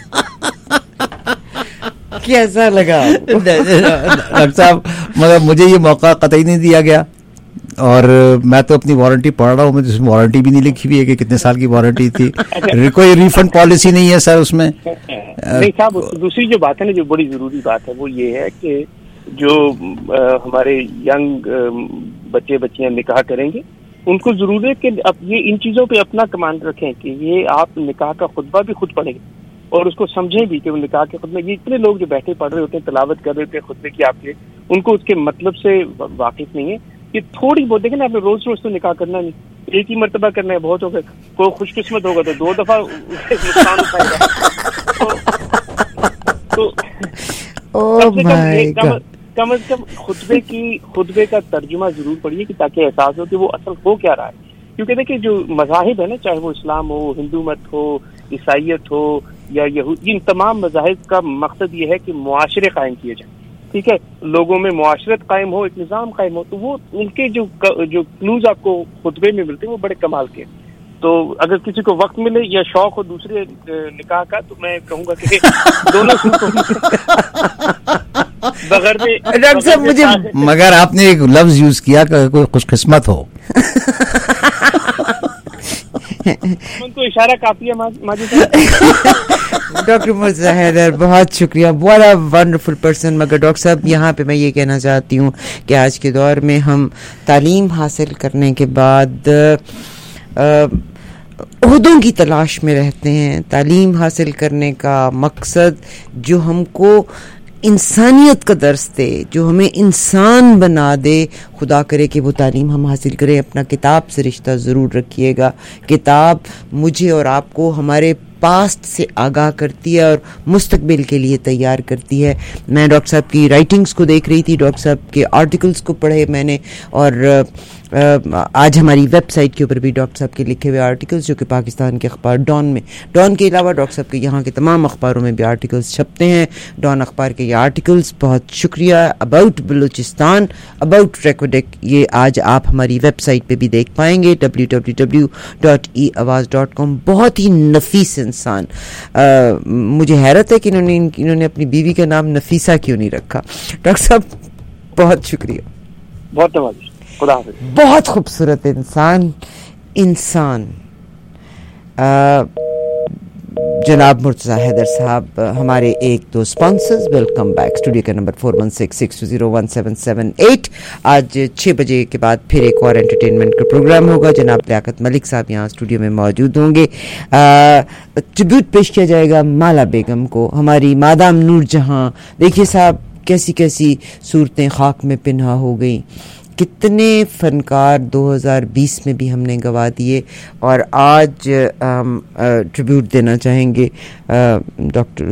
کیسا لگا ڈاکٹر صاحب؟ مگر مجھے یہ موقع قطعی نہیں دیا گیا, اور میں تو اپنی وارنٹی پڑھ رہا ہوں, میں جس میں وارنٹی بھی نہیں لکھی ہوئی ہے کہ کتنے سال کی وارنٹی تھی. کوئی ریفنڈ پالیسی نہیں ہے سر اس میں. نہیں صاحب, دوسری جو بات ہے نا جو بڑی ضروری بات ہے وہ یہ ہے کہ جو ہمارے ینگ بچے بچیاں نکاح کریں گے ان کو ضرور ہے کہ اب یہ ان چیزوں پہ اپنا کمانڈ رکھیں کہ یہ آپ نکاح کا خطبہ بھی خود پڑھیں گے اور اس کو سمجھیں بھی کہ وہ نکاح کے خطبے, یہ اتنے لوگ جو بیٹھے پڑھ رہے ہوتے ہیں, تلاوت کر رہے ہوتے ہیں خطبے کی آپ کے, ان کو اس کے مطلب سے واقف نہیں ہے. یہ تھوڑی بہت دیکھیں نا, آپ نے روز روز تو نکاح کرنا نہیں, ایک ہی مرتبہ کرنا ہے, بہت ہو گئے. کوئی خوش قسمت ہوگا تو دو دفعہ نقصان اٹھائے گا. تو کم از کم خطبے کی خطبے کا ترجمہ ضرور پڑھیے کہ تاکہ احساس ہو کہ وہ اصل ہو کیا رہا ہے. کیونکہ دیکھیں جو مذاہب ہے نا, چاہے وہ اسلام ہو, ہندو مت ہو, عیسائیت ہو یا یہود, ان تمام مذاہب کا مقصد یہ ہے کہ معاشرے قائم کیے جائیں. ٹھیک ہے, لوگوں میں معاشرت قائم ہو, ایک نظام قائم ہو. تو وہ ان کے جو جو کلوز آپ کو خطبے میں ملتے ہیں وہ بڑے کمال کے. تو اگر کسی کو وقت ملے یا شوق ہو دوسرے نکاح کا تو میں کہوں گا کہ دونوں بغیر ڈاکٹر صاحب مجھے, مگر آپ نے ایک لفظ یوز کیا کہ کوئی خوش قسمت ہو. تو اشارہ کافی ہے ماجد. ڈاکٹر مرتضی حیدر بہت شکریہ, بڑا ونڈرفل پرسن. مگر ڈاکٹر صاحب یہاں پہ میں یہ کہنا چاہتی ہوں کہ آج کے دور میں ہم تعلیم حاصل کرنے کے بعد عہدوں کی تلاش میں رہتے ہیں. تعلیم حاصل کرنے کا مقصد جو ہم کو انسانیت کا درس دے, جو ہمیں انسان بنا دے, خدا کرے کہ وہ تعلیم ہم حاصل کریں. اپنا کتاب سے رشتہ ضرور رکھیے گا. کتاب مجھے اور آپ کو ہمارے पास्ट से आगाह करती है और मुस्तकबिल के लिए तैयार करती है. मैं डॉक्टर साहब की राइटिंग्स को देख रही थी, डॉक्टर साहब के आर्टिकल्स को पढ़े मैंने, और Uh, आज हमारी वेबसाइट के ऊपर भी डॉक्टर साहब के लिखे हुए आर्टिकल्स, जो कि पाकिस्तान के अखबार डॉन में, डॉन के अलावा डॉक्टर साहब के यहाँ के तमाम अखबारों में भी आर्टिकल्स छपते हैं. डॉन अखबार के ये आर्टिकल्स, बहुत शुक्रिया. अबाउट बलूचिस्तान, अबाउट रेकोडेक, ये आज आप हमारी वेबसाइट पे भी देख पाएंगे, W W W dot E Awaz dot com. बहुत ही नफीस इंसान. uh, मुझे हैरत है कि इन्होंने इन्होंने अपनी बीवी का नाम नफीसा क्यों नहीं रखा. डॉक्टर साहब बहुत शुक्रिया, बहुत धन्यवाद. बहुत खूबसूरत इंसान इंसान जनाब मुर्तज़ा हैदर साहब, हमारे एक दो स्पॉन्सर्स. Welcome back. स्टूडियो का number four one six six two zero one seven seven eight. आज छः बजे के बाद फिर एक और एंटरटेनमेंट का प्रोग्राम होगा. जनाब लियाकत मलिक साहब यहाँ स्टूडियो में मौजूद होंगे. ट्रिब्यूट पेश किया जाएगा माला बेगम को, हमारी मादाम नूर जहाँ. देखिए साहब, कैसी कैसी सूरतें खाक में पिन्हा हो गई. कितने फनकार दो हज़ार बीस में भी हमने गवा दिए, और आज हम ट्रिब्यूट देना चाहेंगे डॉक्टर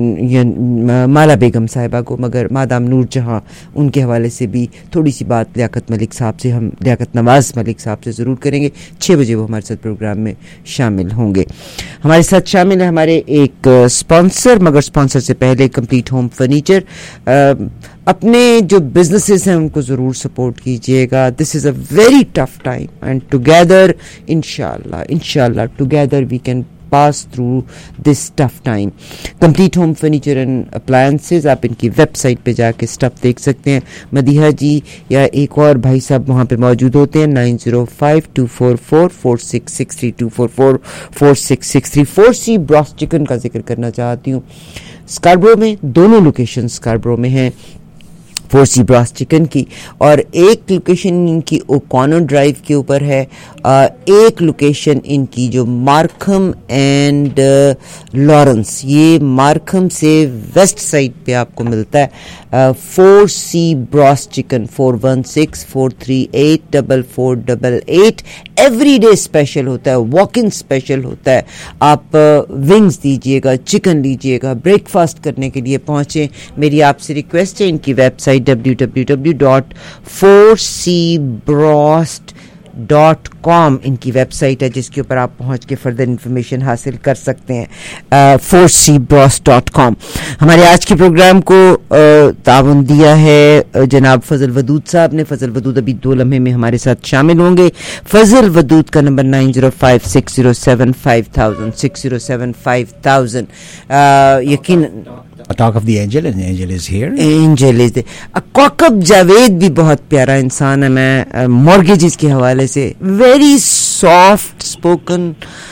माला बेगम साहिबा को, मगर मादाम नूर जहाँ, उनके हवाले से भी थोड़ी सी बात लियाकत मलिक साहब से, हम लियाकत नवाज़ मलिक साहब से ज़रूर करेंगे. छः बजे वो हमारे साथ प्रोग्राम में शामिल होंगे. हमारे साथ शामिल है हमारे एक स्पॉन्सर, मगर स्पॉन्सर से पहले कंप्लीट होम फर्नीचर. अपने जो बिजनेसेस हैं उनको ज़रूर सपोर्ट कीजिएगा. This is a very tough time and together इंशाल्लाह इंशाल्लाह together we can pass through this tough time. Complete home furniture and appliances, आप इनकी वेबसाइट पे जाके स्टफ देख सकते हैं. मदीहा जी या एक और भाई साहब वहाँ पे मौजूद होते हैं. Nine zero five two four four four six six three two four four four six six three. Four C broast chicken का जिक्र करना चाहती हूँ. स्कार्बरो में दोनों लोकेशन स्कार्बरो में हैं फोर सी ब्रॉस चिकन की, और एक लोकेशन इनकी ओकॉनर ड्राइव के ऊपर है. आ, एक लोकेशन इनकी जो मार्कम एंड लॉरेंस, ये मार्कम से वेस्ट साइड पे आपको मिलता है. Four C broast chicken, four one six four three eight double four double eight. Every day special होता है, वॉक इन स्पेशल होता है. आप विंग्स दीजिएगा, चिकन लीजिएगा, ब्रेकफास्ट करने के लिए पहुंचे. मेरी आपसे रिक्वेस्ट है, इनकी website W W W dot four C broast dot com इनकी वेबसाइट है, जिसके ऊपर आप पहुंच के फर्दर इंफॉर्मेशन हासिल कर सकते हैं. Four C broast dot com. हमारे आज के प्रोग्राम को ताउन दिया है जनाब फजल वदूद साहब ने. फजल वदूद अभी दो लम्हे में हमारे साथ शामिल होंगे. फजल वदूद का number nine zero five six zero seven five thousand six zero seven five thousand. यकीन Talk of the angel, and angel is here. Angel is there. Kaukab Javed भी बहुत प्यारा इंसान है. मैं मॉर्गेजेस के हवाले से वेरी सॉफ्ट स्पोकन,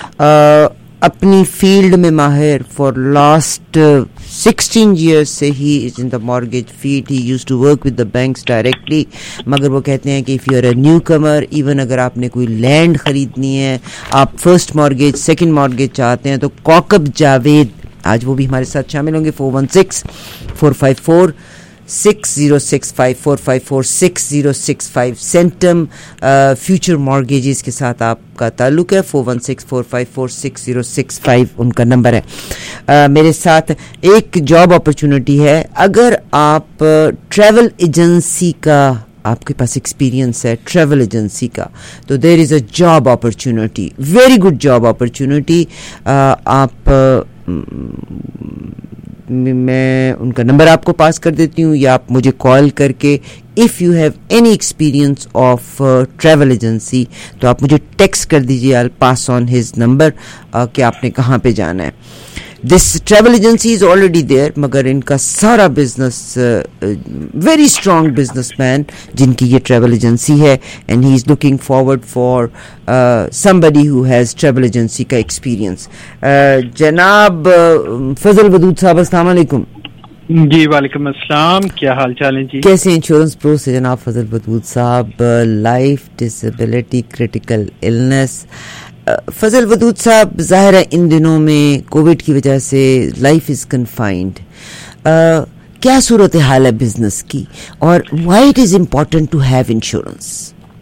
अपनी फील्ड में माहिर. फॉर लास्ट सिक्सटीन years से ही is in the mortgage field. He used to work with the banks directly. मगर वो कहते हैं कि if you are a newcomer, even अगर आपने कोई लैंड खरीदनी है, आप फर्स्ट मॉर्गेज सेकंड मॉर्गेज चाहते हैं, तो कौकब जावेद आज वो भी हमारे साथ शामिल होंगे. Four one six four five four six zero six five four five four six zero six five. Centum future mortgages के साथ आपका ताल्लुक है. Four one six four five four six zero six five उनका नंबर है. uh, मेरे साथ एक जॉब अपॉर्चुनिटी है. अगर आप ट्रैवल uh, एजेंसी का, आपके पास एक्सपीरियंस है ट्रैवल एजेंसी का, तो there is a job opportunity, very good job opportunity. आप मैं उनका नंबर आपको पास कर देती हूँ, या आप मुझे कॉल करके if you have any experience of travel agency तो आप मुझे टेक्स्ट कर दीजिए. I will pass on his number कि आपने कहाँ पे जाना है. This travel agency is already there, मगर इनका सारा बिजनेस, वेरी स्ट्रॉन्ग बिजनेसमैन जिनकी ये ट्रैवल एजेंसी है, and he is looking forward for somebody who has travel agency का एक्सपीरियंस. जनाब फजल वदूद साहब, अस्सलाम वालेकुम. जी वालेकुम अस्सलाम, क्या हाल चाल है जी? कैसे इंश्योरेंस प्रो से जनाब फजल वदूद साहब, life disability critical illness. Fazal Wadood साहब, ज़ाहिर है इन दिनों में कोविड की वजह से लाइफ इज़ कन्फाइंड. क्या सूरत हाल है बिजनेस की, और why it is important to have insurance?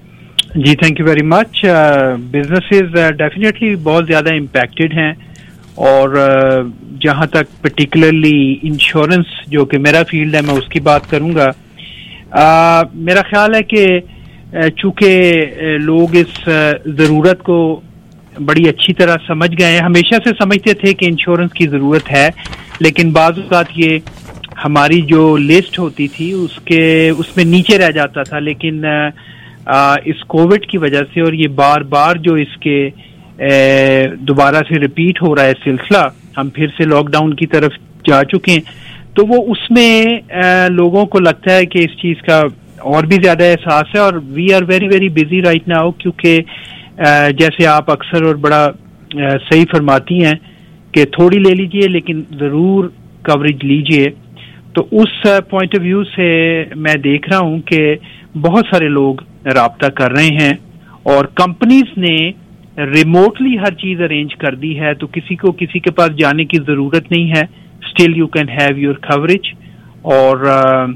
जी thank you very much. Businesses definitely बहुत ज़्यादा इम्पैक्टेड हैं, اور جہاں تک پرٹیکولرلی انشورنس جو کہ میرا فیلڈ ہے میں اس کی بات کروں گا. میرا خیال ہے کہ چونکہ لوگ اس ضرورت کو بڑی اچھی طرح سمجھ گئے ہیں, ہمیشہ سے سمجھتے تھے کہ انشورنس کی ضرورت ہے, لیکن بعض اوقات یہ ہماری جو لسٹ ہوتی تھی اس کے اس میں نیچے رہ جاتا تھا, لیکن اس کووڈ کی وجہ سے اور یہ بار بار جو اس کے دوبارہ سے ریپیٹ ہو رہا ہے سلسلہ, ہم پھر سے لاک ڈاؤن کی طرف جا چکے ہیں, تو وہ اس میں لوگوں کو لگتا ہے کہ اس چیز کا اور بھی زیادہ احساس ہے. اور we are very very busy right now, کیونکہ جیسے آپ اکثر اور بڑا صحیح فرماتی ہیں کہ تھوڑی لے لیجئے لیکن ضرور کوریج لیجئے. تو اس پوائنٹ آف ویو سے میں دیکھ رہا ہوں کہ بہت سارے لوگ رابطہ کر رہے ہیں اور کمپنیز نے ریموٹلی ہر چیز ارینج کر دی ہے, تو کسی کو کسی کے پاس جانے کی ضرورت نہیں ہے. Still you can have your coverage, اور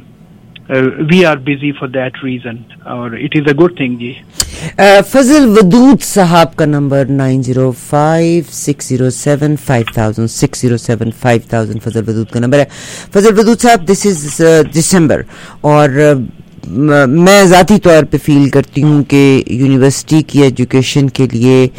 we are busy for that reason, اور it is a good thing. جی فضل ودود صاحب کا number nine zero five six zero seven five thousand six zero seven five thousand Fazal Wadood کا number ہے. فضل ودود صاحب, دس از دسمبر, اور میں ذاتی طور پہ فیل کرتی ہوں کہ یونیورسٹی کی ایجوکیشن کے لیے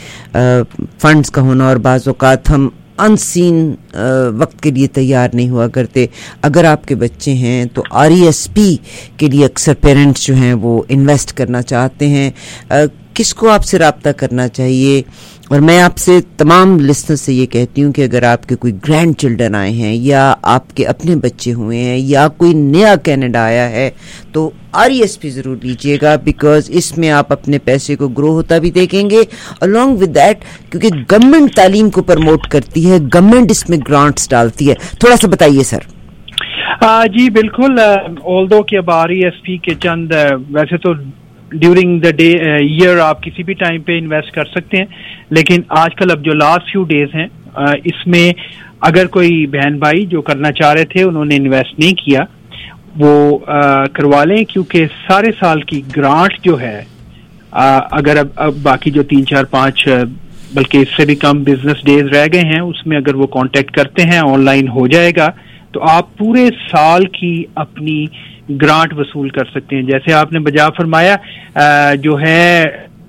فنڈز کا ہونا, اور بعض اوقات ہم ان سین وقت کے لیے تیار نہیں ہوا کرتے. اگر آپ کے بچے ہیں تو آر ای ایس پی کے لیے اکثر پیرنٹس جو ہیں وہ انویسٹ کرنا چاہتے ہیں. کس کو آپ سے رابطہ کرنا چاہیے؟ اور میں آپ سے تمام لسنر سے یہ کہتی ہوں کہ اگر آپ کے کوئی گرینڈ چلڈرن آئے ہیں یا آپ کے اپنے بچے ہوئے ہیں یا کوئی نیا کینیڈا آیا ہے تو آر ای ایس پی ضرور لیجیے گا, بیکاز اس میں آپ اپنے پیسے کو گرو ہوتا بھی دیکھیں گے along with that, کیونکہ گورنمنٹ تعلیم کو پروموٹ کرتی ہے, گورنمنٹ اس میں گرانٹس ڈالتی ہے. تھوڑا سا بتائیے سر. جی بالکل, آلدو کہ اب آر ای ایس پی کے چند ویسے تو ڈیورنگ دا ڈے ایئر آپ کسی بھی ٹائم پہ انویسٹ کر سکتے ہیں, لیکن آج کل اب جو لاسٹ فیو ڈیز ہیں اس میں اگر کوئی بہن بھائی جو کرنا چاہ رہے تھے انہوں نے انویسٹ نہیں کیا وہ کروا لیں, کیونکہ سارے سال کی گرانٹ جو ہے اگر اب اب باقی جو تین چار پانچ بلکہ اس سے بھی کم بزنس ڈیز رہ گئے ہیں اس میں اگر وہ کانٹیکٹ کرتے ہیں آن لائن ہو جائے گا, تو آپ پورے سال کی اپنی گرانٹ وصول کر سکتے ہیں. جیسے آپ نے بجا فرمایا جو ہے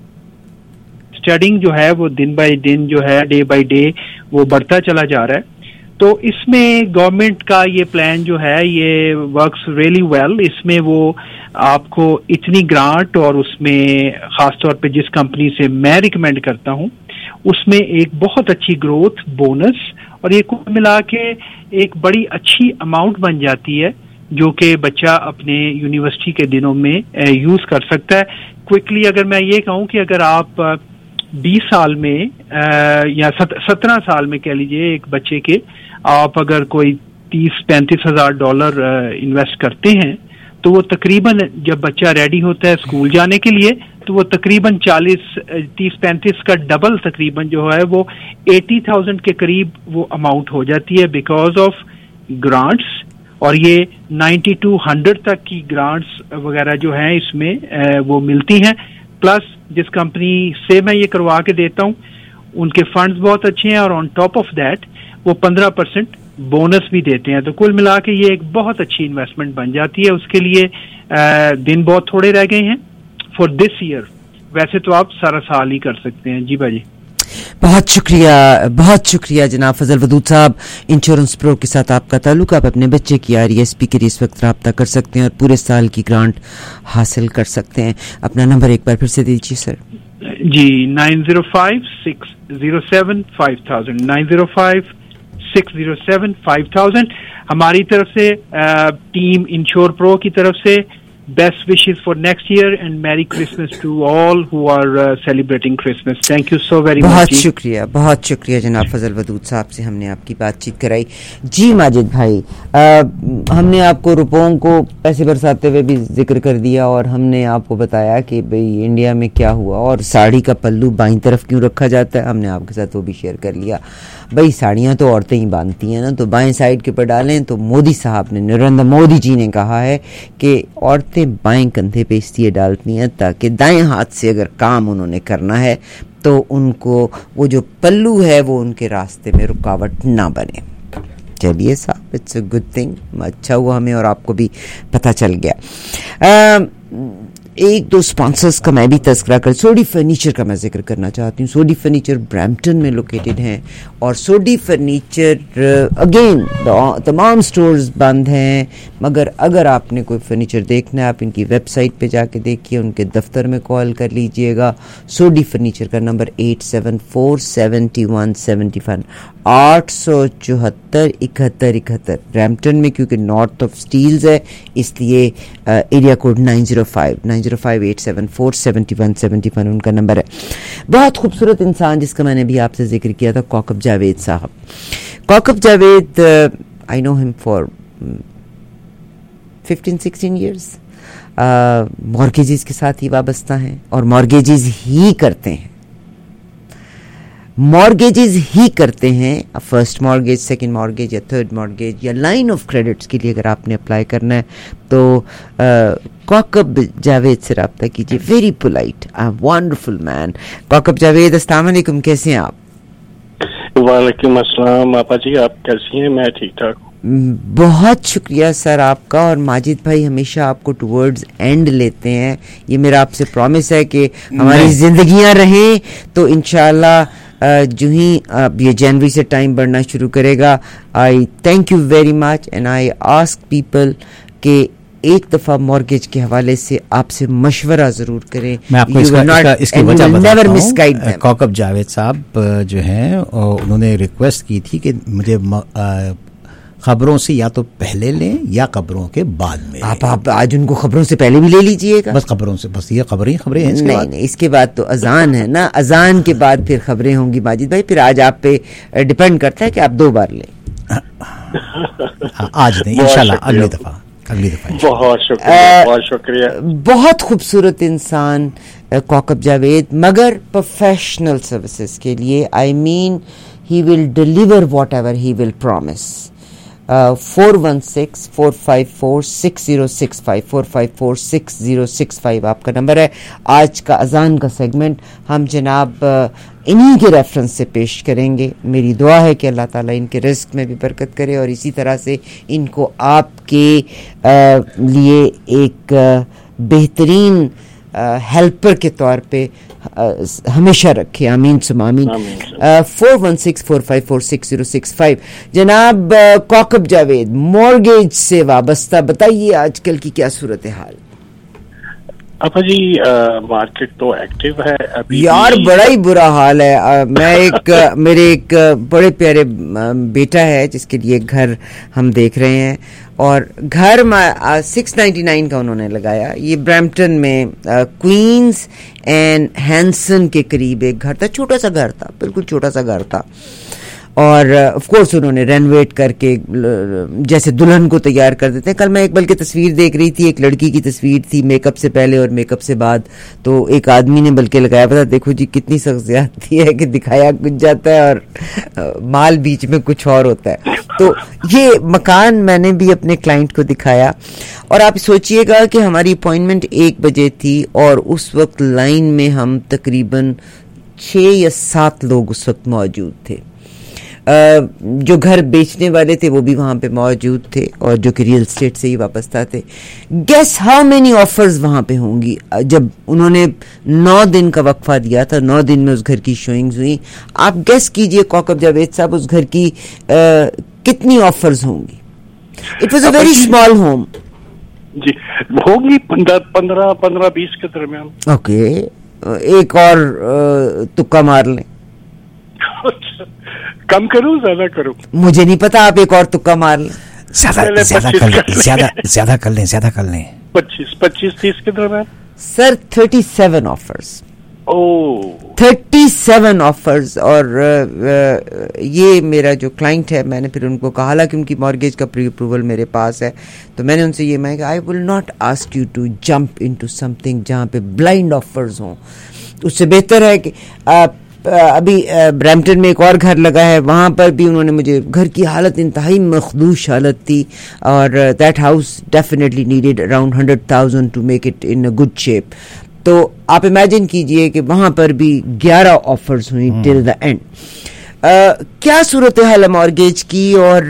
اسٹڈنگ جو ہے وہ دن بائی دن جو ہے ڈے بائی ڈے وہ بڑھتا چلا جا رہا ہے, تو اس میں گورنمنٹ کا یہ پلان جو ہے یہ ورکس ریئلی ویل. اس میں وہ آپ کو اتنی گرانٹ, اور اس میں خاص طور پہ جس کمپنی سے میں ریکمینڈ کرتا ہوں اس میں ایک بہت اچھی گروتھ بونس, اور یہ کل ملا کے ایک بڑی اچھی اماؤنٹ بن جاتی ہے جو کہ بچہ اپنے یونیورسٹی کے دنوں میں یوز کر سکتا ہے. کوئکلی اگر میں یہ کہوں کہ اگر آپ بیس سال میں یا سترہ سال میں کہہ لیجئے ایک بچے کے آپ اگر کوئی تیس پینتیس ہزار ڈالر انویسٹ کرتے ہیں تو وہ تقریباً جب بچہ ریڈی ہوتا ہے اسکول جانے کے لیے تو وہ تقریباً چالیس تیس پینتیس کا ڈبل تقریباً جو ہے وہ ایٹی تھاؤزینڈ کے قریب وہ اماؤنٹ ہو جاتی ہے بیکاز آف گرانٹس. اور یہ نائنٹی ٹو ہنڈریڈ تک کی گرانٹس وغیرہ جو ہیں اس میں وہ ملتی ہیں. پلس جس کمپنی سے میں یہ کروا کے دیتا ہوں ان کے فنڈز بہت اچھے ہیں, اور آن ٹاپ آف دیٹ وہ پندرہ پرسینٹ بونس بھی دیتے ہیں. تو کل ملا کے یہ ایک بہت اچھی انویسٹمنٹ بن جاتی ہے. اس کے لیے دن بہت تھوڑے رہ گئے ہیں فار دس ایئر, ویسے تو آپ سارا سال ہی کر سکتے ہیں. جی بھائی, بہت شکریہ, بہت شکریہ جناب فضل ودود صاحب. انشورنس پرو کے ساتھ آپ کا تعلق, آپ اپنے بچے کی آر ای ایس پی کے لیے اس وقت رابطہ کر سکتے ہیں اور پورے سال کی گرانٹ حاصل کر سکتے ہیں. اپنا نمبر ایک بار پھر سے دیجیے سر. جی nine zero five six zero seven five thousand nine zero five six zero seven five thousand. ہماری طرف سے ٹیم انشور پرو کی طرف سے best wishes for next year and Merry Christmas to all who are uh, celebrating Christmas. Thank you so very much. بہت شکریہ, بہت شکریہ جناب فضل ودود صاحب سے ہم نے آپ کی بات چیت کرائی. جی ماجد بھائی, ہم نے آپ کو روپوں کو پیسے برساتے ہوئے بھی ذکر کر دیا اور ہم نے آپ کو بتایا کہ بھئی انڈیا میں کیا ہوا اور ساڑی کا پلو بائیں طرف کیوں رکھا جاتا ہے. ہم نے آپ کے ساتھ وہ بھی شیئر کر لیا. بھئی ساڑیاں تو عورتیں ہی باندھتی ہیں نا, تو بائیں سائڈ کے پر ڈالیں. تو مودی صاحب نے, نریندر مودی جی نے کہا ہے کہ عورتیں بائیں کندھے پہ اس لیے ڈالتی ہیں تاکہ دائیں ہاتھ سے اگر کام انہوں نے کرنا ہے تو ان کو وہ جو پلو ہے وہ ان کے راستے میں رکاوٹ نہ بنے. چلیے صاحب, اٹس اے گڈ تھنگ, اچھا ہوا ہمیں اور آپ کو بھی پتہ چل گیا. ایک دو اسپانسرس کا میں بھی تذکرہ کر, سوڈی فرنیچر کا میں ذکر کرنا چاہتی ہوں. سوڈی فرنیچر برامپٹن میں لوکیٹڈ ہیں, اور سوڈی فرنیچر اگین تمام سٹورز بند ہیں, مگر اگر آپ نے کوئی فرنیچر دیکھنا ہے آپ ان کی ویب سائٹ پہ جا کے دیکھیے, ان کے دفتر میں کال کر لیجئے گا. سوڈی فرنیچر کا number eight seven four seventy one seventy five, آٹھ سو چوہتر اکہتر اکہتر. برامپٹن میں کیونکہ نارتھ آف اسٹیلز ہے اس لیے area code nine zero five nine zero five eight seven four seventy one seventy one ان کا نمبر ہے. بہت خوبصورت انسان جس کا میں نے بھی آپ سے ذکر کیا تھا, کوکب جاوید صاحب. کوکب Javed, I know him for fifteen sixteen years. Mortgages کے ساتھ ہی وابستہ ہیں اور مارگیجز ہی کرتے ہیں مارگیجز ہی کرتے ہیں فرسٹ مارگیج, سیکنڈ مارگیج یا تھرڈ مارگیج یا لائن آف کریڈٹس کے لیے اگر آپ نے اپلائی کرنا ہے تو کوکب جاوید سے رابطہ کیجیے. Very polite, wonderful man. Kaukab Javed, السلام علیکم, کیسے ہیں آپ؟ وعلیکم السلام آپا جی, آپ کیسی ہیں؟ میں ٹھیک ٹھاک. بہت شکریہ سر آپ کا, اور ماجد بھائی ہمیشہ آپ کو ٹورڈز اینڈ لیتے ہیں. یہ میرا آپ سے پرومس ہے کہ ہماری زندگیاں رہیں تو انشاءاللہ جو ہی اب یہ جنوری سے ٹائم بڑھنا شروع کرے گا, I thank you very much and I ask people کہ ایک دفعہ مارگیج کے حوالے سے آپ سے مشورہ ضرور کریں. میں آپ کو اس کا اس کی وجہ بتاتا ہوں. کوکب جاوید صاحب جو ہیں انہوں نے ریکویسٹ کی تھی کہ مجھے خبروں سے یا تو پہلے لیں یا خبروں کے بعد میں. آپ آپ آج ان کو خبروں سے پہلے بھی لے لیجئے گا. بس خبروں سے, بس یہ خبریں خبریں ہیں. نہیں نہیں, اس کے بعد تو اذان ہے نا, اذان کے بعد پھر خبریں ہوں گی ماجد بھائی. پھر آج آپ پہ ڈپینڈ کرتا ہے کہ آپ دو بار لیں. آج نہیں, انشاءاللہ اگلی دفعہ اگلی دفعہ. بہت شکریہ, بہت شکریہ. بہت خوبصورت انسان کوکب جاوید, مگر پروفیشنل سروسز کے لیے I mean he will deliver whatever he will promise. Four one six four five four six zero six five four five four six zero six five آپ کا نمبر ہے. آج کا اذان کا سیگمنٹ ہم جناب انہی کے ریفرنس سے پیش کریں گے. میری دعا ہے کہ اللہ تعالیٰ ان کے رزق میں بھی برکت کرے اور اسی طرح سے ان کو آپ کے لیے ایک بہترین ہیلپر کے طور پہ ہمیشہ رکھے. آمین سم آمین. Four one six four five four six zero six five. جناب کوکب جاوید, مورگیج سے وابستہ بتائیے آج کل کی کیا صورت حال؟ آپا جی مارکیٹ تو ایکٹیو ہے ابھی یار, بڑا ہی برا حال ہے. میں ایک میرے ایک بڑے پیارے بیٹا ہے جس کے لیے گھر ہم دیکھ رہے ہیں, اور گھر سکس نائنٹی نائن کا انہوں نے لگایا. یہ برامپٹن میں کوئنز اینڈ ہینسن کے قریب ایک گھر تھا, چھوٹا سا گھر تھا, بالکل چھوٹا سا گھر تھا, اور آف کورس انہوں نے رینویٹ کر کے جیسے دلہن کو تیار کر دیتے ہیں. کل میں ایک بلکہ تصویر دیکھ رہی تھی, ایک لڑکی کی تصویر تھی میک اپ سے پہلے اور میک اپ سے بعد, تو ایک آدمی نے بلکہ لگایا پتا دیکھو جی کتنی سخت زیادتی ہے کہ دکھایا کچھ جاتا ہے اور مال بیچ میں کچھ اور ہوتا ہے. تو یہ مکان میں نے بھی اپنے کلائنٹ کو دکھایا, اور آپ سوچئے گا کہ ہماری اپوائنٹمنٹ ایک بجے تھی اور اس وقت لائن میں ہم تقریباً چھ یا سات لوگ اس وقت موجود تھے. جو گھر بیچنے والے تھے وہ بھی وہاں پہ موجود تھے اور جو کہ ریئل اسٹیٹ سے ہی وابستہ تھے. گیس ہاؤ مینی آفرز وہاں پہ ہوں گی. جب انہوں نے نو دن کا وقفہ دیا تھا, نو دن میں اس گھر کی شوئنگز ہوئی. آپ گیس کیجئے کوکب جاوید صاحب اس گھر کی کتنی آفرز ہوں گی. It was a very small home. جی ہوگی پندرہ پندرہ بیس کے درمیان. اوکے, ایک اور تکا مار لیں. کم کروں زیادہ کروں مجھے نہیں پتا, آپ ایک اور تکا مار لیں. زیادہ زیادہ کر لیں, زیادہ زیادہ کر لیں, زیادہ کر لیں. پچیس پچیس تیس کے درمیان. Sir thirty seven offers. Oh thirty seven offers. اور یہ میرا جو کلائنٹ ہے, میں نے پھر ان کو کہا, حالانکہ ان کی مارگیج کا پری اپروول میرے پاس ہے, تو میں نے ان سے یہ میں کہ I will not ask you to jump into something جہاں پہ بلائنڈ آفرز ہوں. اس سے بہتر ہے کہ آپ ابھی برامپٹن میں ایک اور گھر لگا ہے, وہاں پر بھی انہوں نے مجھے, گھر کی حالت انتہائی مخدوش حالت تھی, اور that house definitely needed around hundred thousand to make it in a good shape. تو آپ امیجن کیجئے کہ وہاں پر بھی گیارہ آفرز ہوئی ٹل دا اینڈ. کیا صورتحال ہے مارگیج کی اور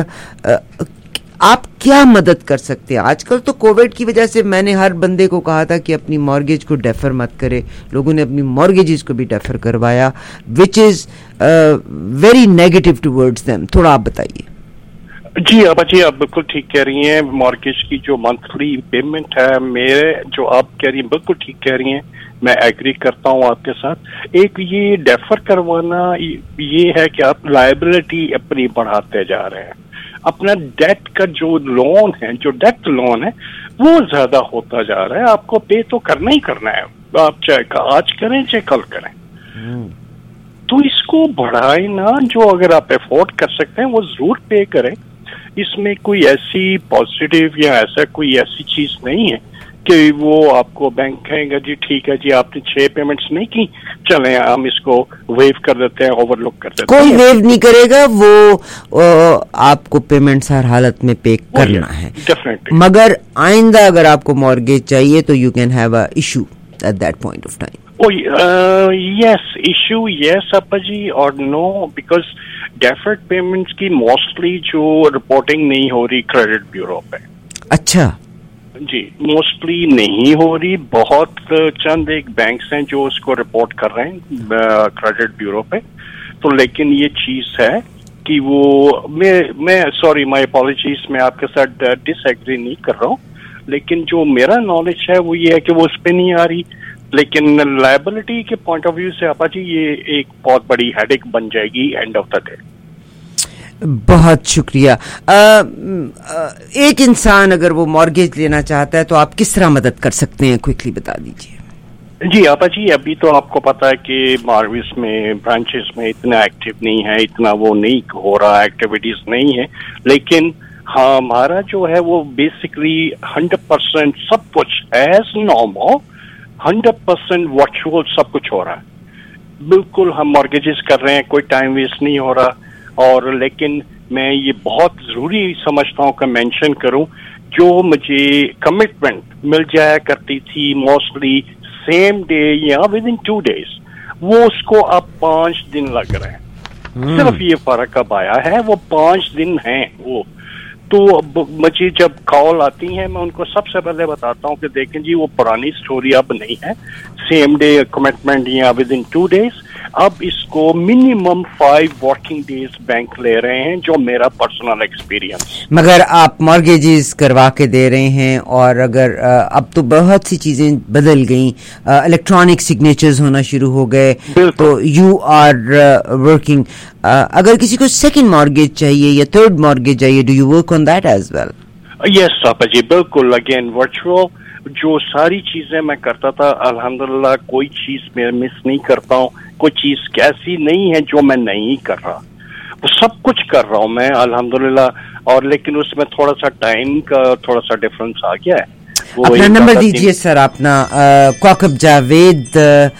آپ کیا مدد کر سکتے ہیں؟ آج کل تو کووڈ کی وجہ سے میں نے ہر بندے کو کہا تھا کہ اپنی مارگیج کو ڈیفر مت کرے. لوگوں نے اپنی مارگیجز کو بھی ڈیفر کروایا which is very negative towards them. تھوڑا آپ بتائیے. جی ابا جی آپ بالکل ٹھیک کہہ رہی ہیں. مارگیج کی جو منتھلی پیمنٹ ہے میرے جو آپ کہہ رہی ہیں بالکل ٹھیک کہہ رہی ہیں, میں ایگری کرتا ہوں آپ کے ساتھ. ایک یہ ڈیفر کروانا یہ ہے کہ آپ لائبلٹی اپنی بڑھاتے جا رہے ہیں. اپنا ڈیٹ کا جو لون ہے, جو ڈیٹ لون ہے وہ زیادہ ہوتا جا رہا ہے. آپ کو پے تو کرنا ہی کرنا ہے, آپ چاہے آج کریں چاہے کل کریں. تو اس کو بڑھائے نا, جو اگر آپ افورڈ کر سکتے ہیں وہ ضرور پے کریں. اس میں کوئی ایسی پازیٹیو یا ایسا کوئی ایسی چیز نہیں ہے کہ وہ آپ کو بینک کہے گا جی ٹھیک ہے جی آپ نے چھ پیمنٹس نہیں کی, چلیں ہم اس کو ویو کر دیتے ہیں, اوور لک کر دیتے ہیں. کوئی ویو نہیں کرے گا, وہ آپ کو پیمنٹس ہر حالت میں پے کرنا ہے ڈیفینیٹلی. مگر آئندہ اگر آپ کو مارگیج چاہیے تو you can have a issue at that point of time. Yes issue yes اپا جی اور نو, بیکاز ڈیفرڈ پیمنٹس کی موسٹلی جو رپورٹنگ نہیں ہو رہی کریڈٹ بیورو پہ. اچھا جی موسٹلی نہیں ہو رہی. بہت چند ایک بینکس ہیں جو اس کو رپورٹ کر رہے ہیں کریڈٹ بیورو پہ. تو لیکن یہ چیز ہے کہ وہ میں میں سوری مائی اپالوجیز, میں آپ کے ساتھ ڈس ایگری نہیں کر رہا ہوں, لیکن جو میرا نالج ہے وہ یہ ہے کہ وہ اس پہ نہیں آ رہی. لیکن لائبلٹی کے پوائنٹ آف ویو سے آپا جی یہ ایک بہت بڑی ہیڈ ایک بن جائے گی اینڈ آف دا ڈے. بہت شکریہ. ایک انسان اگر وہ مارگیج لینا چاہتا ہے تو آپ کس طرح مدد کر سکتے ہیں, کوئکلی بتا دیجیے. جی آپا جی ابھی تو آپ کو پتا ہے کہ مارویز میں برانچز میں اتنا ایکٹیو نہیں ہے, اتنا وہ نہیں ہو رہا, ایکٹیویٹیز نہیں ہے. لیکن ہاں ہمارا جو ہے وہ بیسکلی ہنڈریڈ پرسینٹ سب کچھ as normal hundred percent virtual سب کچھ ہو رہا ہے. بالکل ہم مارگیجز کر رہے ہیں, کوئی ٹائم ویسٹ نہیں ہو رہا. اور لیکن میں یہ بہت ضروری سمجھتا ہوں کہ مینشن کروں, جو مجھے کمٹمنٹ مل جایا کرتی تھی موسٹلی سیم ڈے یا ود ان ٹو ڈیز, وہ اس کو اب پانچ دن لگ رہے ہیں. صرف یہ فرق اب آیا ہے, وہ پانچ دن ہیں وہ. تو مجھے جب کال آتی ہیں میں ان کو سب سے پہلے بتاتا ہوں کہ دیکھیں جی وہ پرانی سٹوری اب نہیں ہے, سیم ڈے کمٹمنٹ یا ود ان ٹو ڈیز. اب اس کو minimum five working days bank لے رہے ہیں, جو میرا پرسنل ایکسپیرینس. مگر آپ مارگیجز کروا کے دے رہے ہیں, اور اگر اب تو بہت سی چیزیں بدل گئیں, الیکٹرانک سگنیچرز ہونا شروع ہو گئے, تو یو آر ورکنگ. اگر کسی کو سیکنڈ مارگیج چاہیے یا تھرڈ مارگیج چاہیے, do you work on that as well? Yes صاحب جی بالکل. اگین ورچوئل جو ساری چیزیں میں کرتا تھا الحمدللہ کوئی چیز میں مس نہیں کرتا ہوں. کوئی چیز کیسی نہیں ہے جو میں نہیں کر رہا, وہ سب کچھ کر رہا ہوں میں الحمدللہ. اور لیکن اس میں تھوڑا سا ٹائم کا تھوڑا سا ڈفرنس آ گیا ہے. اپنا نمبر دیجیے سر, اپنا کوکب جاوید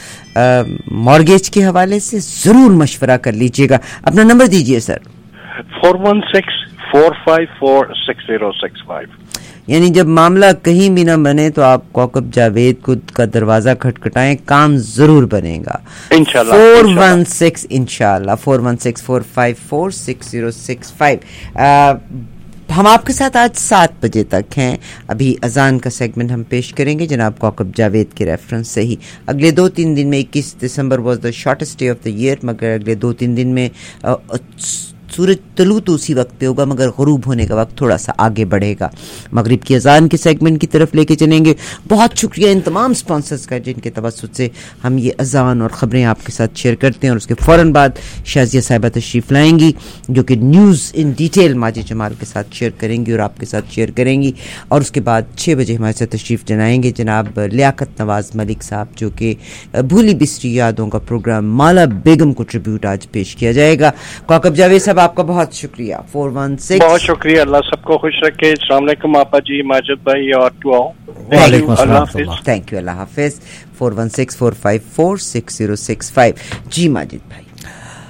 مارگیج کے حوالے سے ضرور مشورہ کر لیجیے گا. اپنا نمبر دیجیے sir. Four one six four five four six zero six five. یعنی جب معاملہ کہیں بھی نہ بنے تو آپ کوکب جاوید کو کا دروازہ کھٹکھٹائیں, کام ضرور بنے گا. انشاءاللہ فور ون سکس انشاءاللہ four one six four five four six zero six five. ہم آپ کے ساتھ آج سات بجے تک ہیں. ابھی اذان کا سیگمنٹ ہم پیش کریں گے جناب کوکب جاوید کے ریفرنس سے ہی. اگلے دو تین دن میں اکیس December was the shortest day of the year, مگر اگلے دو تین دن میں سورج طلوع تو اسی وقت پہ ہوگا, مگر غروب ہونے کا وقت تھوڑا سا آگے بڑھے گا. مغرب کی اذان کے سیگمنٹ کی طرف لے کے چلیں گے. بہت شکریہ ان تمام سپانسرز کا جن کے توسط سے ہم یہ اذان اور خبریں آپ کے ساتھ شیئر کرتے ہیں. اور اس کے فوراً بعد شازیہ صاحبہ تشریف لائیں گی جو کہ news in detail Majid Jamal کے ساتھ شیئر کریں گی اور آپ کے ساتھ شیئر کریں گی. اور اس کے بعد چھ بجے ہمارے ساتھ تشریف جنائیں گے جناب لیاقت نواز ملک صاحب, جو کہ بھولی بسری یادوں کا پروگرام مالا بیگم کو ٹریبیوٹ آج پیش کیا جائے گا. کوکب جاوید صاحب آپ کا بہت شکریہ. فور ون سکس بہت شکریہ. اللہ سب کو خوش رکھے. السلام علیکم آپا جی, ماجد بھائی اور ٹو آؤ. تھینک یو, اللہ حافظ. Four one six four five four six zero six five. جی ماجد بھائی.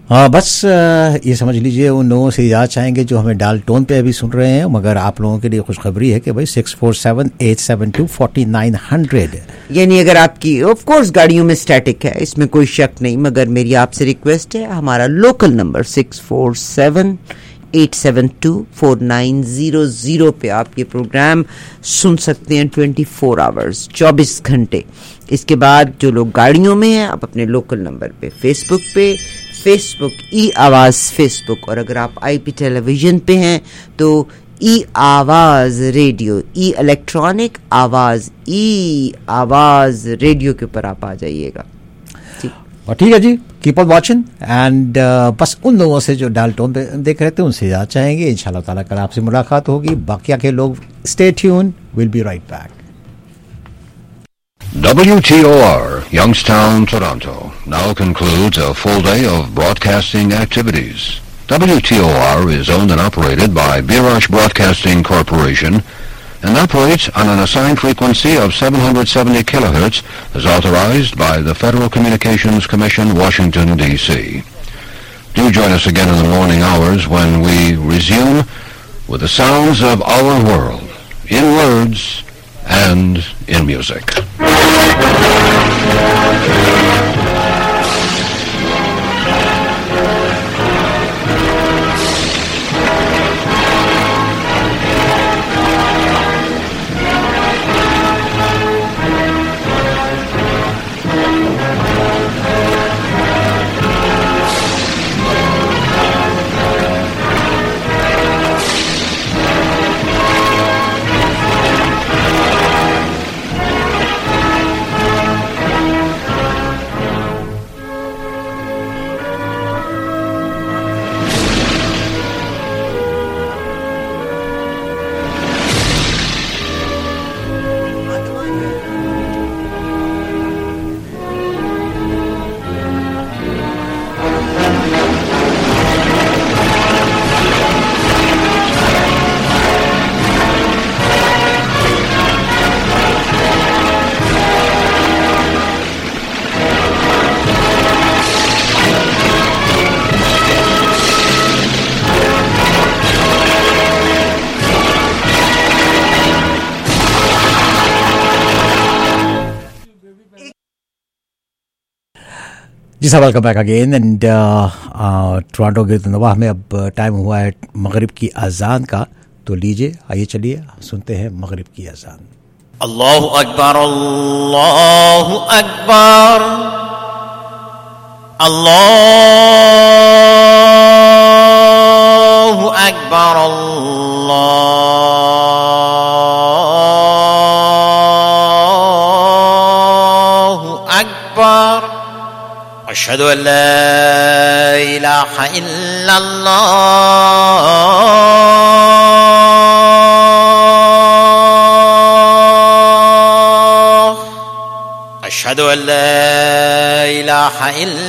हाँ, बस ये समझ लीजिए उन लोगों से इजाज़त चाहेंगे जो हमें डायल टोन पे अभी सुन रहे हैं, मगर आप लोगों के लिए खुशखबरी है कि भाई six four seven eight seven two forty nine hundred, यानी अगर आपकी ऑफ कोर्स गाड़ियों में स्टैटिक है, इसमें कोई शक नहीं, मगर मेरी आपसे रिक्वेस्ट है हमारा local number six four seven eight seven two four nine zero zero पे आप ये प्रोग्राम सुन सकते हैं ट्वेंटी फोर आवर्स, चौबीस घंटे। इसके बाद जो लोग गाड़ियों में हैं आप अपने लोकल नंबर पे, फेसबुक पे फेसबुक ई आवाज़ फेसबुक, और अगर आप आई पी टेलीविज़न पे हैं तो ई आवाज़ रेडियो, ई इलेक्ट्रॉनिक आवाज़, ई आवाज़ रेडियो के ऊपर आप आ जाइएगा। और ठीक है जी, कीप ऑन वॉचिंग एंड बस उन लोगों से जो डायल टोन पे देख रहे थे उनसे याद चाहेंगे, इंशाल्लाह ताला कल आपसे मुलाकात होगी। बाकी के लोग stay tune, will be right back. W T O R, Youngstown, Toronto, now concludes a full day of broadcasting activities. W T O R is owned and operated by Birash Broadcasting Corporation and operates on an assigned frequency of seven hundred seventy kilohertz as authorized by the Federal Communications Commission, Washington, D C. Do join us again in the morning hours when we resume with the sounds of our world, in words and in music. जी साहब, welcome back again and Toronto गिरदनवाह में अब time हुआ है मगरिब की अजान का, तो लीजिए आइए चलिए सुनते हैं मगरिब की अजान। अल्लाहु अकबर, अल्लाहु अकबर, अल्लाहु अकबर, अल्लाहु अकबर, अशहदु अन ला इलाहा इल्लल्लाह, अशहदु अन ला इलाहा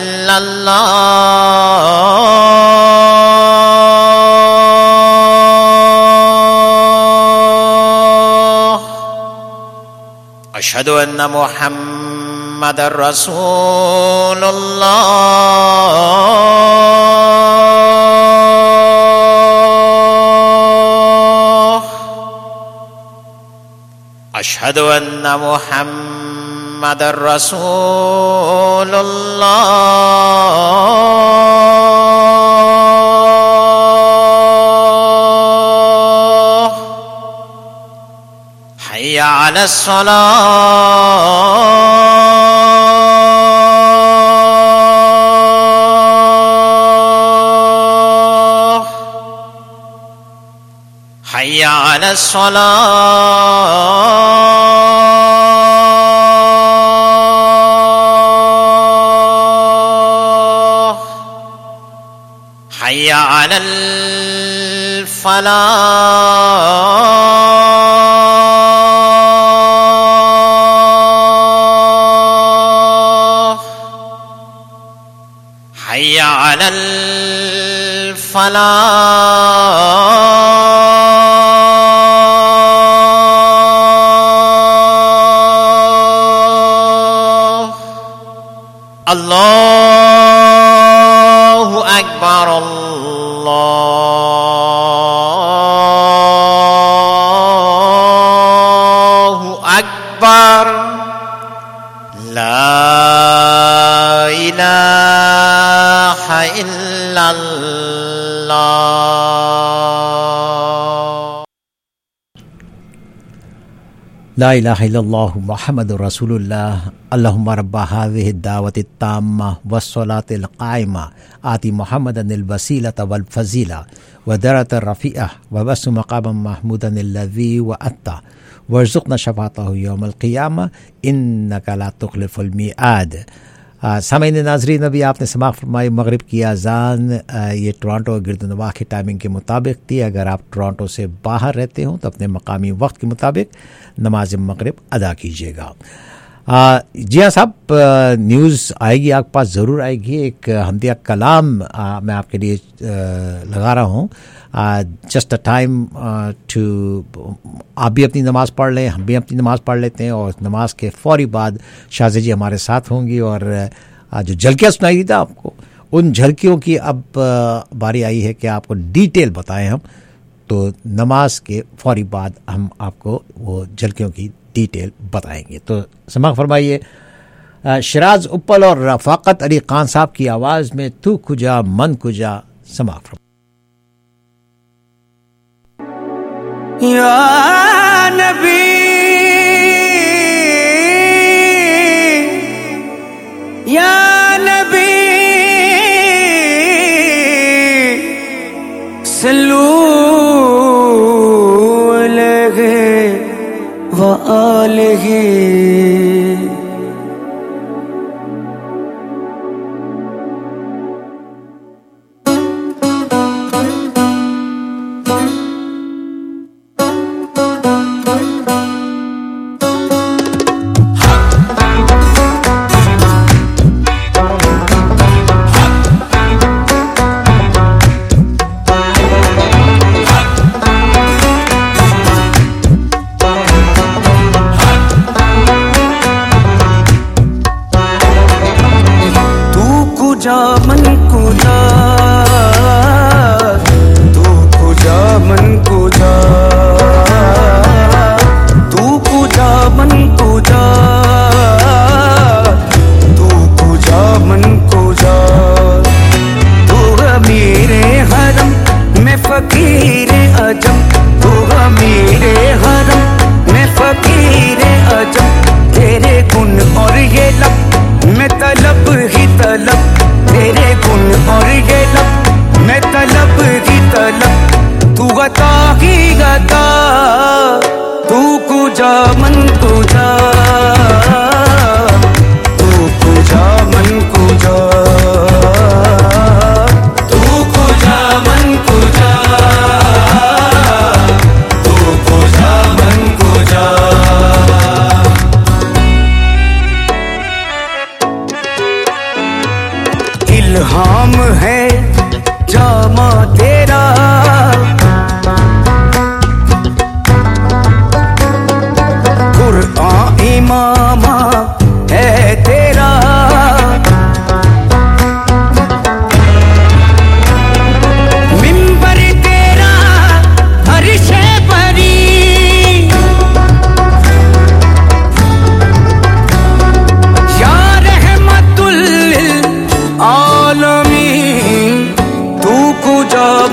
इल्लल्लाह, अशहदु अन्न मुहम्मदर रसूलुल्लाह, अशहदु अन्न मुहम्मदर रसूलुल्लाह, हय्या अलस सलाह, हय्या अलस सलाह, हय्या अलल फलाह, हय्या अलल फलाह। अल्लाहु أكبر الله أكبر لا إله إلا الله لا الہ الا اللہ محمد رسول اللہ اللہم رب هذه الدعوة التامة والصلاة القائمة آتی محمدا الوسیلة والفضیلة ودرجة الرفیعة وبث مقاما محمودا الذی وعدته وارزقنا شفاعته یوم القیامة انک لا تخلف المیعاد. سامعین ناظرین، ابھی آپ نے سماعت فرمائی مغرب کی اذان. یہ ٹورانٹو گرد و نواح کی ٹائمنگ کے مطابق تھی. اگر آپ ٹورانٹو سے باہر رہتے ہوں تو اپنے مقامی وقت کے مطابق نماز مغرب ادا کیجیے گا. جی ہاں صاحب، نیوز آئے گی آپ کے پاس، ضرور آئے گی. ایک حمدیہ کلام میں آپ کے لیے لگا رہا ہوں. جسٹ اے ٹائم ٹو آپ بھی اپنی نماز پڑھ لیں، ہم بھی اپنی نماز پڑھ لیتے ہیں، اور نماز کے فوری بعد شازیہ جی ہمارے ساتھ ہوں گی. اور جو جھلکیاں سنائی دی تھا آپ کو، ان جھلکیوں کی اب باری آئی ہے کہ آپ کو ڈیٹیل بتائیں ہم. تو نماز کے فوری بعد ہم آپ کو وہ جھلکیوں کی ڈیٹیل بتائیں گے. تو سماعت فرمائیے شراز اپل اور رفاقت علی خان صاحب کی آواز میں تو کجا من کجا. سماعت فرمائیے. یا نبی یا نبی صلو علیہ وآلہ. عالمی تو کجا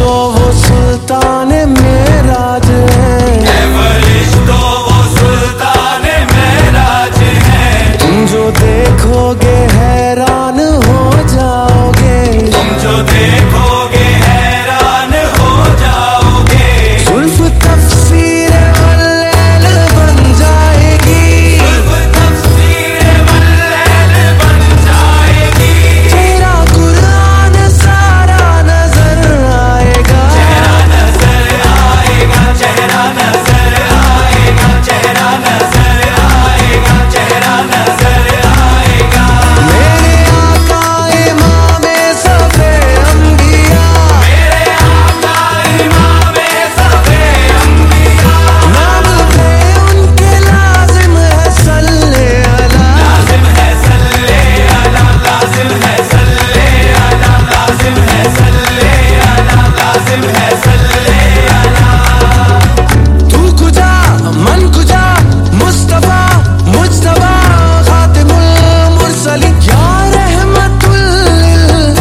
तो वो सुल्तान मेराज है, एवरेस्ट तो वो सुल्तान मेराज है। तुम जो देखोगे हैरान हो जाओगे, तुम जो देखोगे हैरान हो जाओगे। जुल्फ तफसीर वल्लैल बन जाएगी, जुल्फ तफसीर वल्लैल बन जाएगी। तेरा कुरान सारा नजर आएगा, चेहरा नजर आएगा, चेहरा नजर आएगा, चेहरा नजर आएगा, चेहरा नजर आएगा। मेरे आका इमामे सफे अंबिया, मेरे आका इमामे सफे अंबिया। नाम पे उनके लाजिम है सल्ले अला, लाजिम है सल्ले अला, लाजिम है सल्ले अला, लाजिम है सल्ले अला, लाजिम है सल्ले अला। तू कुजा मन कुजा मुस्तफा मुज्तबा खातिमुल मुरसलीन या रहमतुल लिल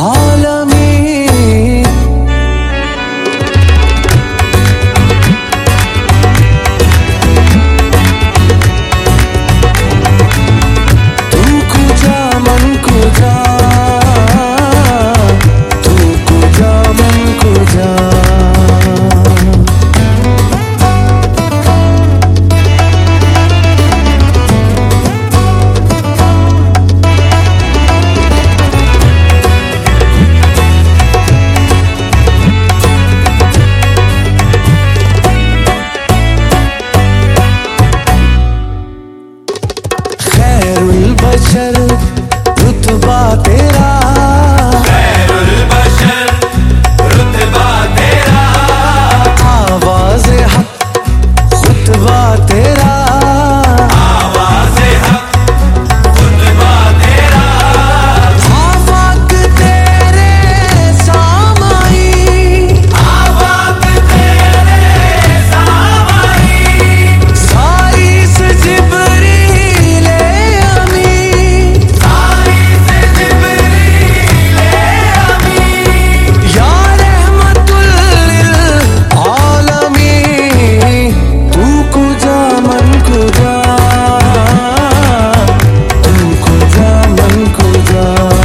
आलमीन। तू कुजा मन कुजा, तू कुजा मन कुजा। खैरुल बशर रुतबा तेरा, खैरुल बशर रुतबा तेरा। आवाज हक खुतबा तेरा, आवाज हक खुतबा तेरा। आवाक तेरे सामाई, आवाक तेरे सामाई। सारी से जिब्रील अमीन, सारी से जिब्रील अमीन। या रहमतुल लिल आलमीन। तू कुजा मन कुजा, तू कुजा मन कुजा,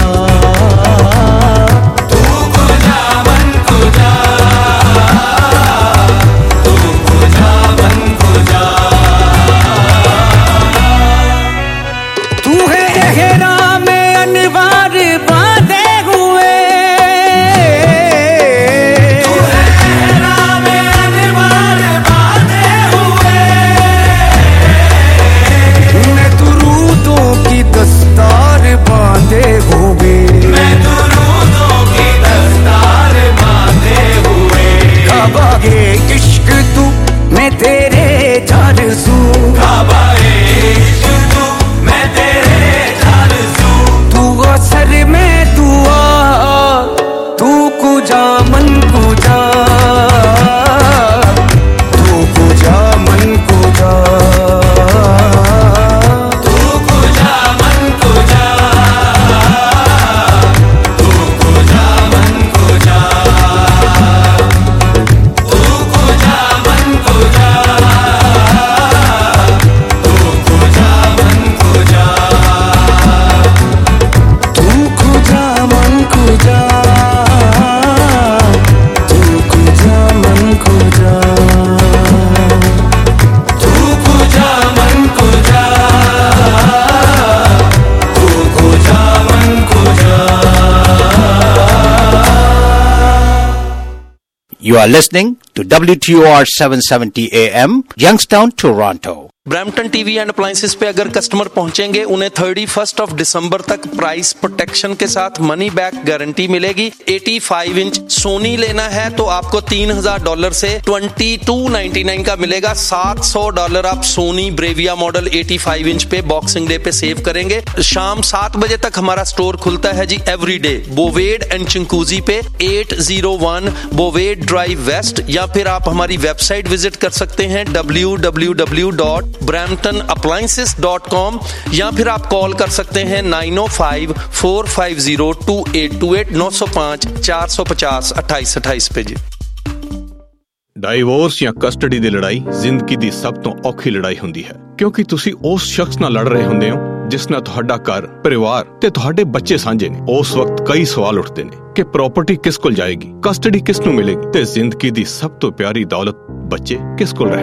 तू कुजा मन कुजा, तू कुजा मन कुजा। तू है एहराम अनवार बांधे हुए, तू है एहराम अनवार बांधे हुए। मैं दुरूदों की दस्तार बांधे हुए, मैं दुरूदों की दस्तार बांधे हुए। काबा के इश्क तू मैं तेरे जारज़ू, काबा इश्क तू मैं तेरे जारज़ू। तू असर में दुआ, तू कुजा मन कुजा, तू कुजा मन कुजा, तू कुजा मन कुजा, तू कुजा मन कुजा, तू कुजा मन कुजा, तू कुजा मन कुजा, तू कुजा मन कुजा, तू कुजा मन कुजा, तू कुजा मन कुजा, तू कुजा मन कुजा। You are listening to W T O R seven seventy A M, Youngstown, Toronto. Brampton TV and appliances पे अगर कस्टमर पहुंचेंगे उन्हें थर्टी फर्स्ट ऑफ दिसंबर तक प्राइस प्रोटेक्शन के साथ मनी बैक गारंटी मिलेगी। पचासी इंच सोनी लेना है तो आपको तीन हजार डॉलर से बाईस सौ निन्यानवे का मिलेगा। सात सौ डॉलर आप सोनी ब्रेविया मॉडल पचासी इंच पे बॉक्सिंग डे पे सेव करेंगे। शाम सात बजे तक हमारा स्टोर खुलता है जी every day Bovaird and Chinguacousy पे आठ सौ एक बोवेड ड्राइव वेस्ट, या फिर आप हमारी वेबसाइट विजिट कर सकते हैं W W W dot Brampton appliances dot com या फिर आप कॉल कर सकते हैं nine O five four five zero two eight two eight नौ सौ पाँच चार सौ पचास अट्ठाईस अट्ठाईस पे जी। ਡਾਈਵੋਰਸ ਜਾਂ ਕਸਟਡੀ ਦੀ ਲੜਾਈ ਜ਼ਿੰਦਗੀ ਦੀ ਸਭ ਤੋਂ ਔਖੀ ਲੜਾਈ ਹੁੰਦੀ ਹੈ ਕਿਉਂਕਿ ਤੁਸੀਂ ਉਸ ਸ਼ਖਸ ਨਾਲ ਲੜ ਰਹੇ ਹੁੰਦੇ ਹੋ ਜਿਸ ਨਾਲ ਤੁਹਾਡਾ ਘਰ, ਪਰਿਵਾਰ ਤੇ ਤੁਹਾਡੇ ਬੱਚੇ ਸਾਂਝੇ ਨੇ। ਉਸ ਵਕਤ ਕਈ ਸਵਾਲ ਉੱਠਦੇ ਨੇ ਕਿ ਪ੍ਰਾਪਰਟੀ ਕਿਸ ਕੋਲ ਜਾਏਗੀ, ਕਸਟਡੀ ਕਿਸ ਨੂੰ ਮਿਲੇਗੀ ਤੇ ਜ਼ਿੰਦਗੀ ਦੀ ਸਭ ਤੋਂ ਪਿਆਰੀ ਦੌਲਤ ਬੱਚੇ ਕਿਸ ਕੋਲ ਰਹਿਣਗੇ।